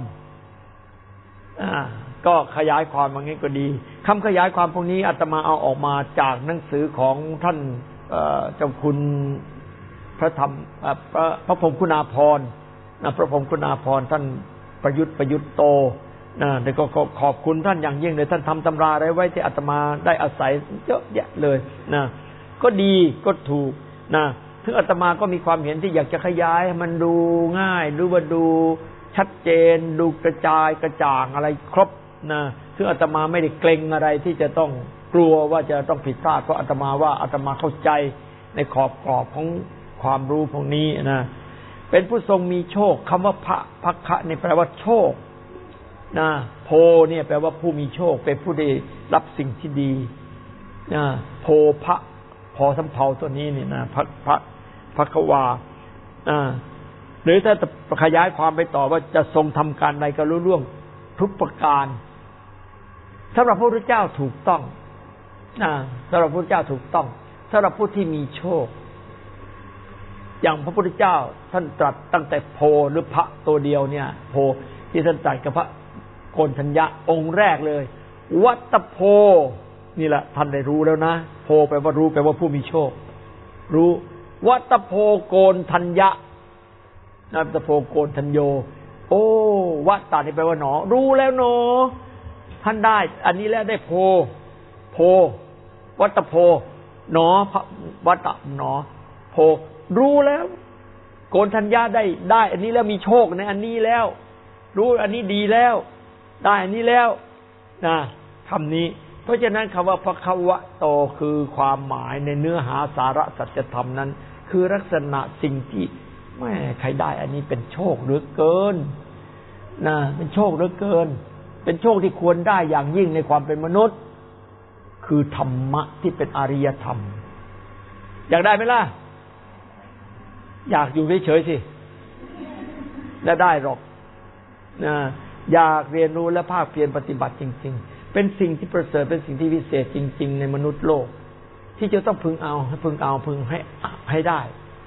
ก็ขยายความอย่างนี้ก็ดีคำขยายความพวกนี้อาตมาเอาออกมาจากหนังสือของท่านเจ้าคุณพระธรรมพระพรหมคุณาภรณ์พระพรหมคุณาภรณ์ท่านประยุทธ์โตแต่ก็ขอบคุณท่านอย่างยิ่งเลยท่านทำตำราอะไรไว้ที่อาตมาได้อาศัยเยอะแยะเลยก็ดีก็ถูกถึงอาตมาก็มีความเห็นที่อยากจะขยายให้มันดูง่ายดูว่าดูชัดเจนดูกระจายกระจ่างอะไรครบซึ่งอาตมาไม่ได้เกรงอะไรที่จะต้องกลัวว่าจะต้องผิดพลาดเพราะอาตมาว่าอาตมาเข้าใจในขอบกรอบของความรู้พวกนี้เป็นผู้ทรงมีโชคคำว่าภัคคะนี่แปลว่าโชคโพเนี่ยแปลว่าผู้มีโชคเป็นผู้ได้รับสิ่งที่ดีโพพะพอสำเภาตัวนี้นี่ภัคควาหรือถ้าขยายความไปต่อว่าจะทรงทำการใดก็รู้ล่วงทุกประการสำหรับพระพุทธเจ้าถูกต้องสำหรับพระพุทธเจ้าถูกต้องสำหรับผู้ที่มีโชคอย่างพระพุทธเจ้าท่านตรัสตั้งแต่โพหรือพระตัวเดียวเนี่ยโพที่ท่านตรัสกับพระโกณฑัญญะองค์แรกเลยวัตโพนี่แหละท่านได้รู้แล้วนะโพแปลว่ารู้แปลว่าผู้มีโชครู้วัตโพโกณฑัญญะวัตโพโกณฑัญโยโอ้วัตตานี่แปลว่าหนอรู้แล้วหนอท่านได้อันนี้แล้วได้โพวัตโพหนอวัตตหนอโพรู้แล้วโกณฑัญญะได้อันนี้แล้วมีโชคในอันนี้แล้วรู้อันนี้ดีแล้วได้อันนี้แล้วคำนี้เพราะฉะนั้นคำว่าภัคควะโตคือความหมายในเนื้อหาสาระสัจธรรมนั้นคือลักษณะสิ่งที่แม่ใครได้อันนี้เป็นโชคเหลือเกินเป็นโชคเหลือเกินเป็นโชคที่ควรได้อย่างยิ่งในความเป็นมนุษย์คือธรรมะที่เป็นอริยธรรมอยากได้ไหมล่ะอยากอยู่เฉยๆสิและได้หรอกอยากเรียนรู้และภาคเพียรปฏิบัติจริงๆเป็นสิ่งที่ประเสริฐเป็นสิ่งที่วิเศษจริงๆในมนุษย์โลกที่จะต้องพึงให้ได้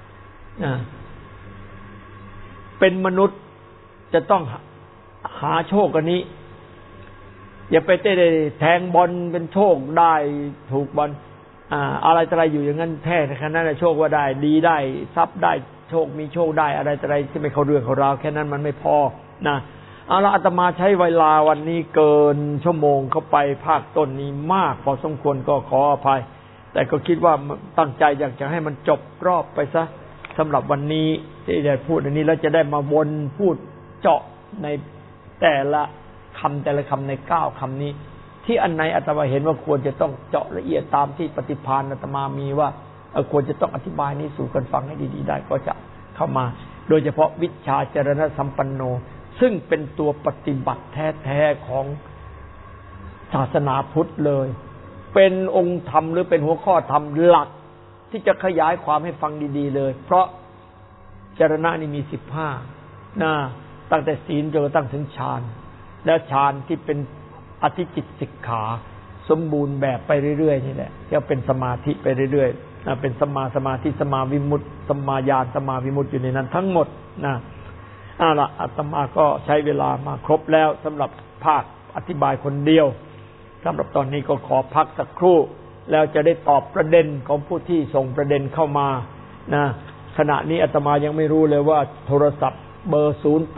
เป็นมนุษย์จะต้องหาโชคกันนี้อย่าไปได้แทงบอลเป็นโชคได้ถูกบอลอะไรอยู่อย่างนั้นแท้แค่นั้นโชคว่าได้ดีได้ทรัพย์ได้โชคมีโชคได้อะไรที่ไม่เข้าเรื่องเข้าราวแค่นั้นมันไม่พอเอาละอาตมาใช้เวลาวันนี้เกินชั่วโมงเข้าไปภาคต้นนี้มากพอสมควรก็ขออภัยแต่ก็คิดว่าตั้งใจอยากจะให้มันจบรอบไปซะสำหรับวันนี้ที่ได้พูดอันนี้แล้วจะได้มาวนพูดเจาะในแต่ละคำใน9คำนี้ที่อันไหนอาตมาเห็นว่าควรจะต้องเจาะละเอียดตามที่ปฏิภาณอาตมามีว่าควรจะต้องอธิบายนี้สู่กันฟังให้ดีๆได้ก็จะเข้ามาโดยเฉพาะวิชชาจรณสัมปันโนซึ่งเป็นตัวปฏิบัติแท้ๆของศาสนาพุทธเลยเป็นองค์ธรรมหรือเป็นหัวข้อธรรมหลักที่จะขยายความให้ฟังดีๆเลยเพราะจรณะนี่มี15นะตั้งแต่ศีลจนกระทั่งถึงฌานและฌานที่เป็นอธิจิตสิกขาสมบูรณ์แบบไปเรื่อยๆนี่แหละจะเป็นสมาธิไปเรื่อยๆเป็นสมาธิสมาวิมุตติสมาญาณสมาวิมุตติอยู่ในนั้นทั้งหมดนะละอาตมาก็ใช้เวลามาครบแล้วสำหรับภาคอธิบายคนเดียวสำหรับตอนนี้ก็ขอพักสักครู่แล้วจะได้ตอบประเด็นของผู้ที่ส่งประเด็นเข้ามานะขณะนี้อาตมายังไม่รู้เลยว่าโทรศัพท์เบอร์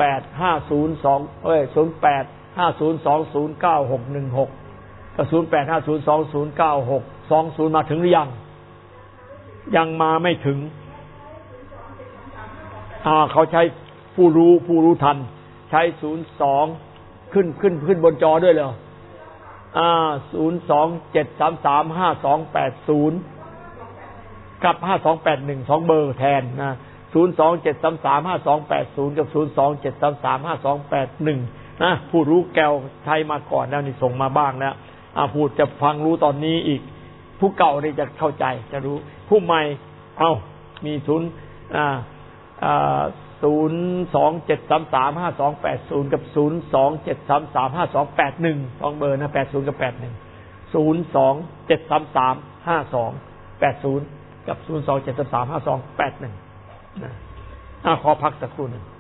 0850209616กับ0850209620มาถึงหรือยังมาไม่ถึงเขาใช้ผู้รู้ทันใช้02ขึ้นบนจอด้วยเหรอ027335280กับ5281 2เบอร์แทนนะ027335280กับ027335281นะผู้รู้แก้วใช้มาก่อนแล้วนี่ส่งมาบ้างแล้วพูดจะฟังรู้ตอนนี้อีกผู้เก่านี่จะเข้าใจจะรู้ผู้ใหม่มี027335280กับ027335281 2เบอร์นะ80กับ81 027335280กับ027335281นะขอพักสักครู่หนึ่ง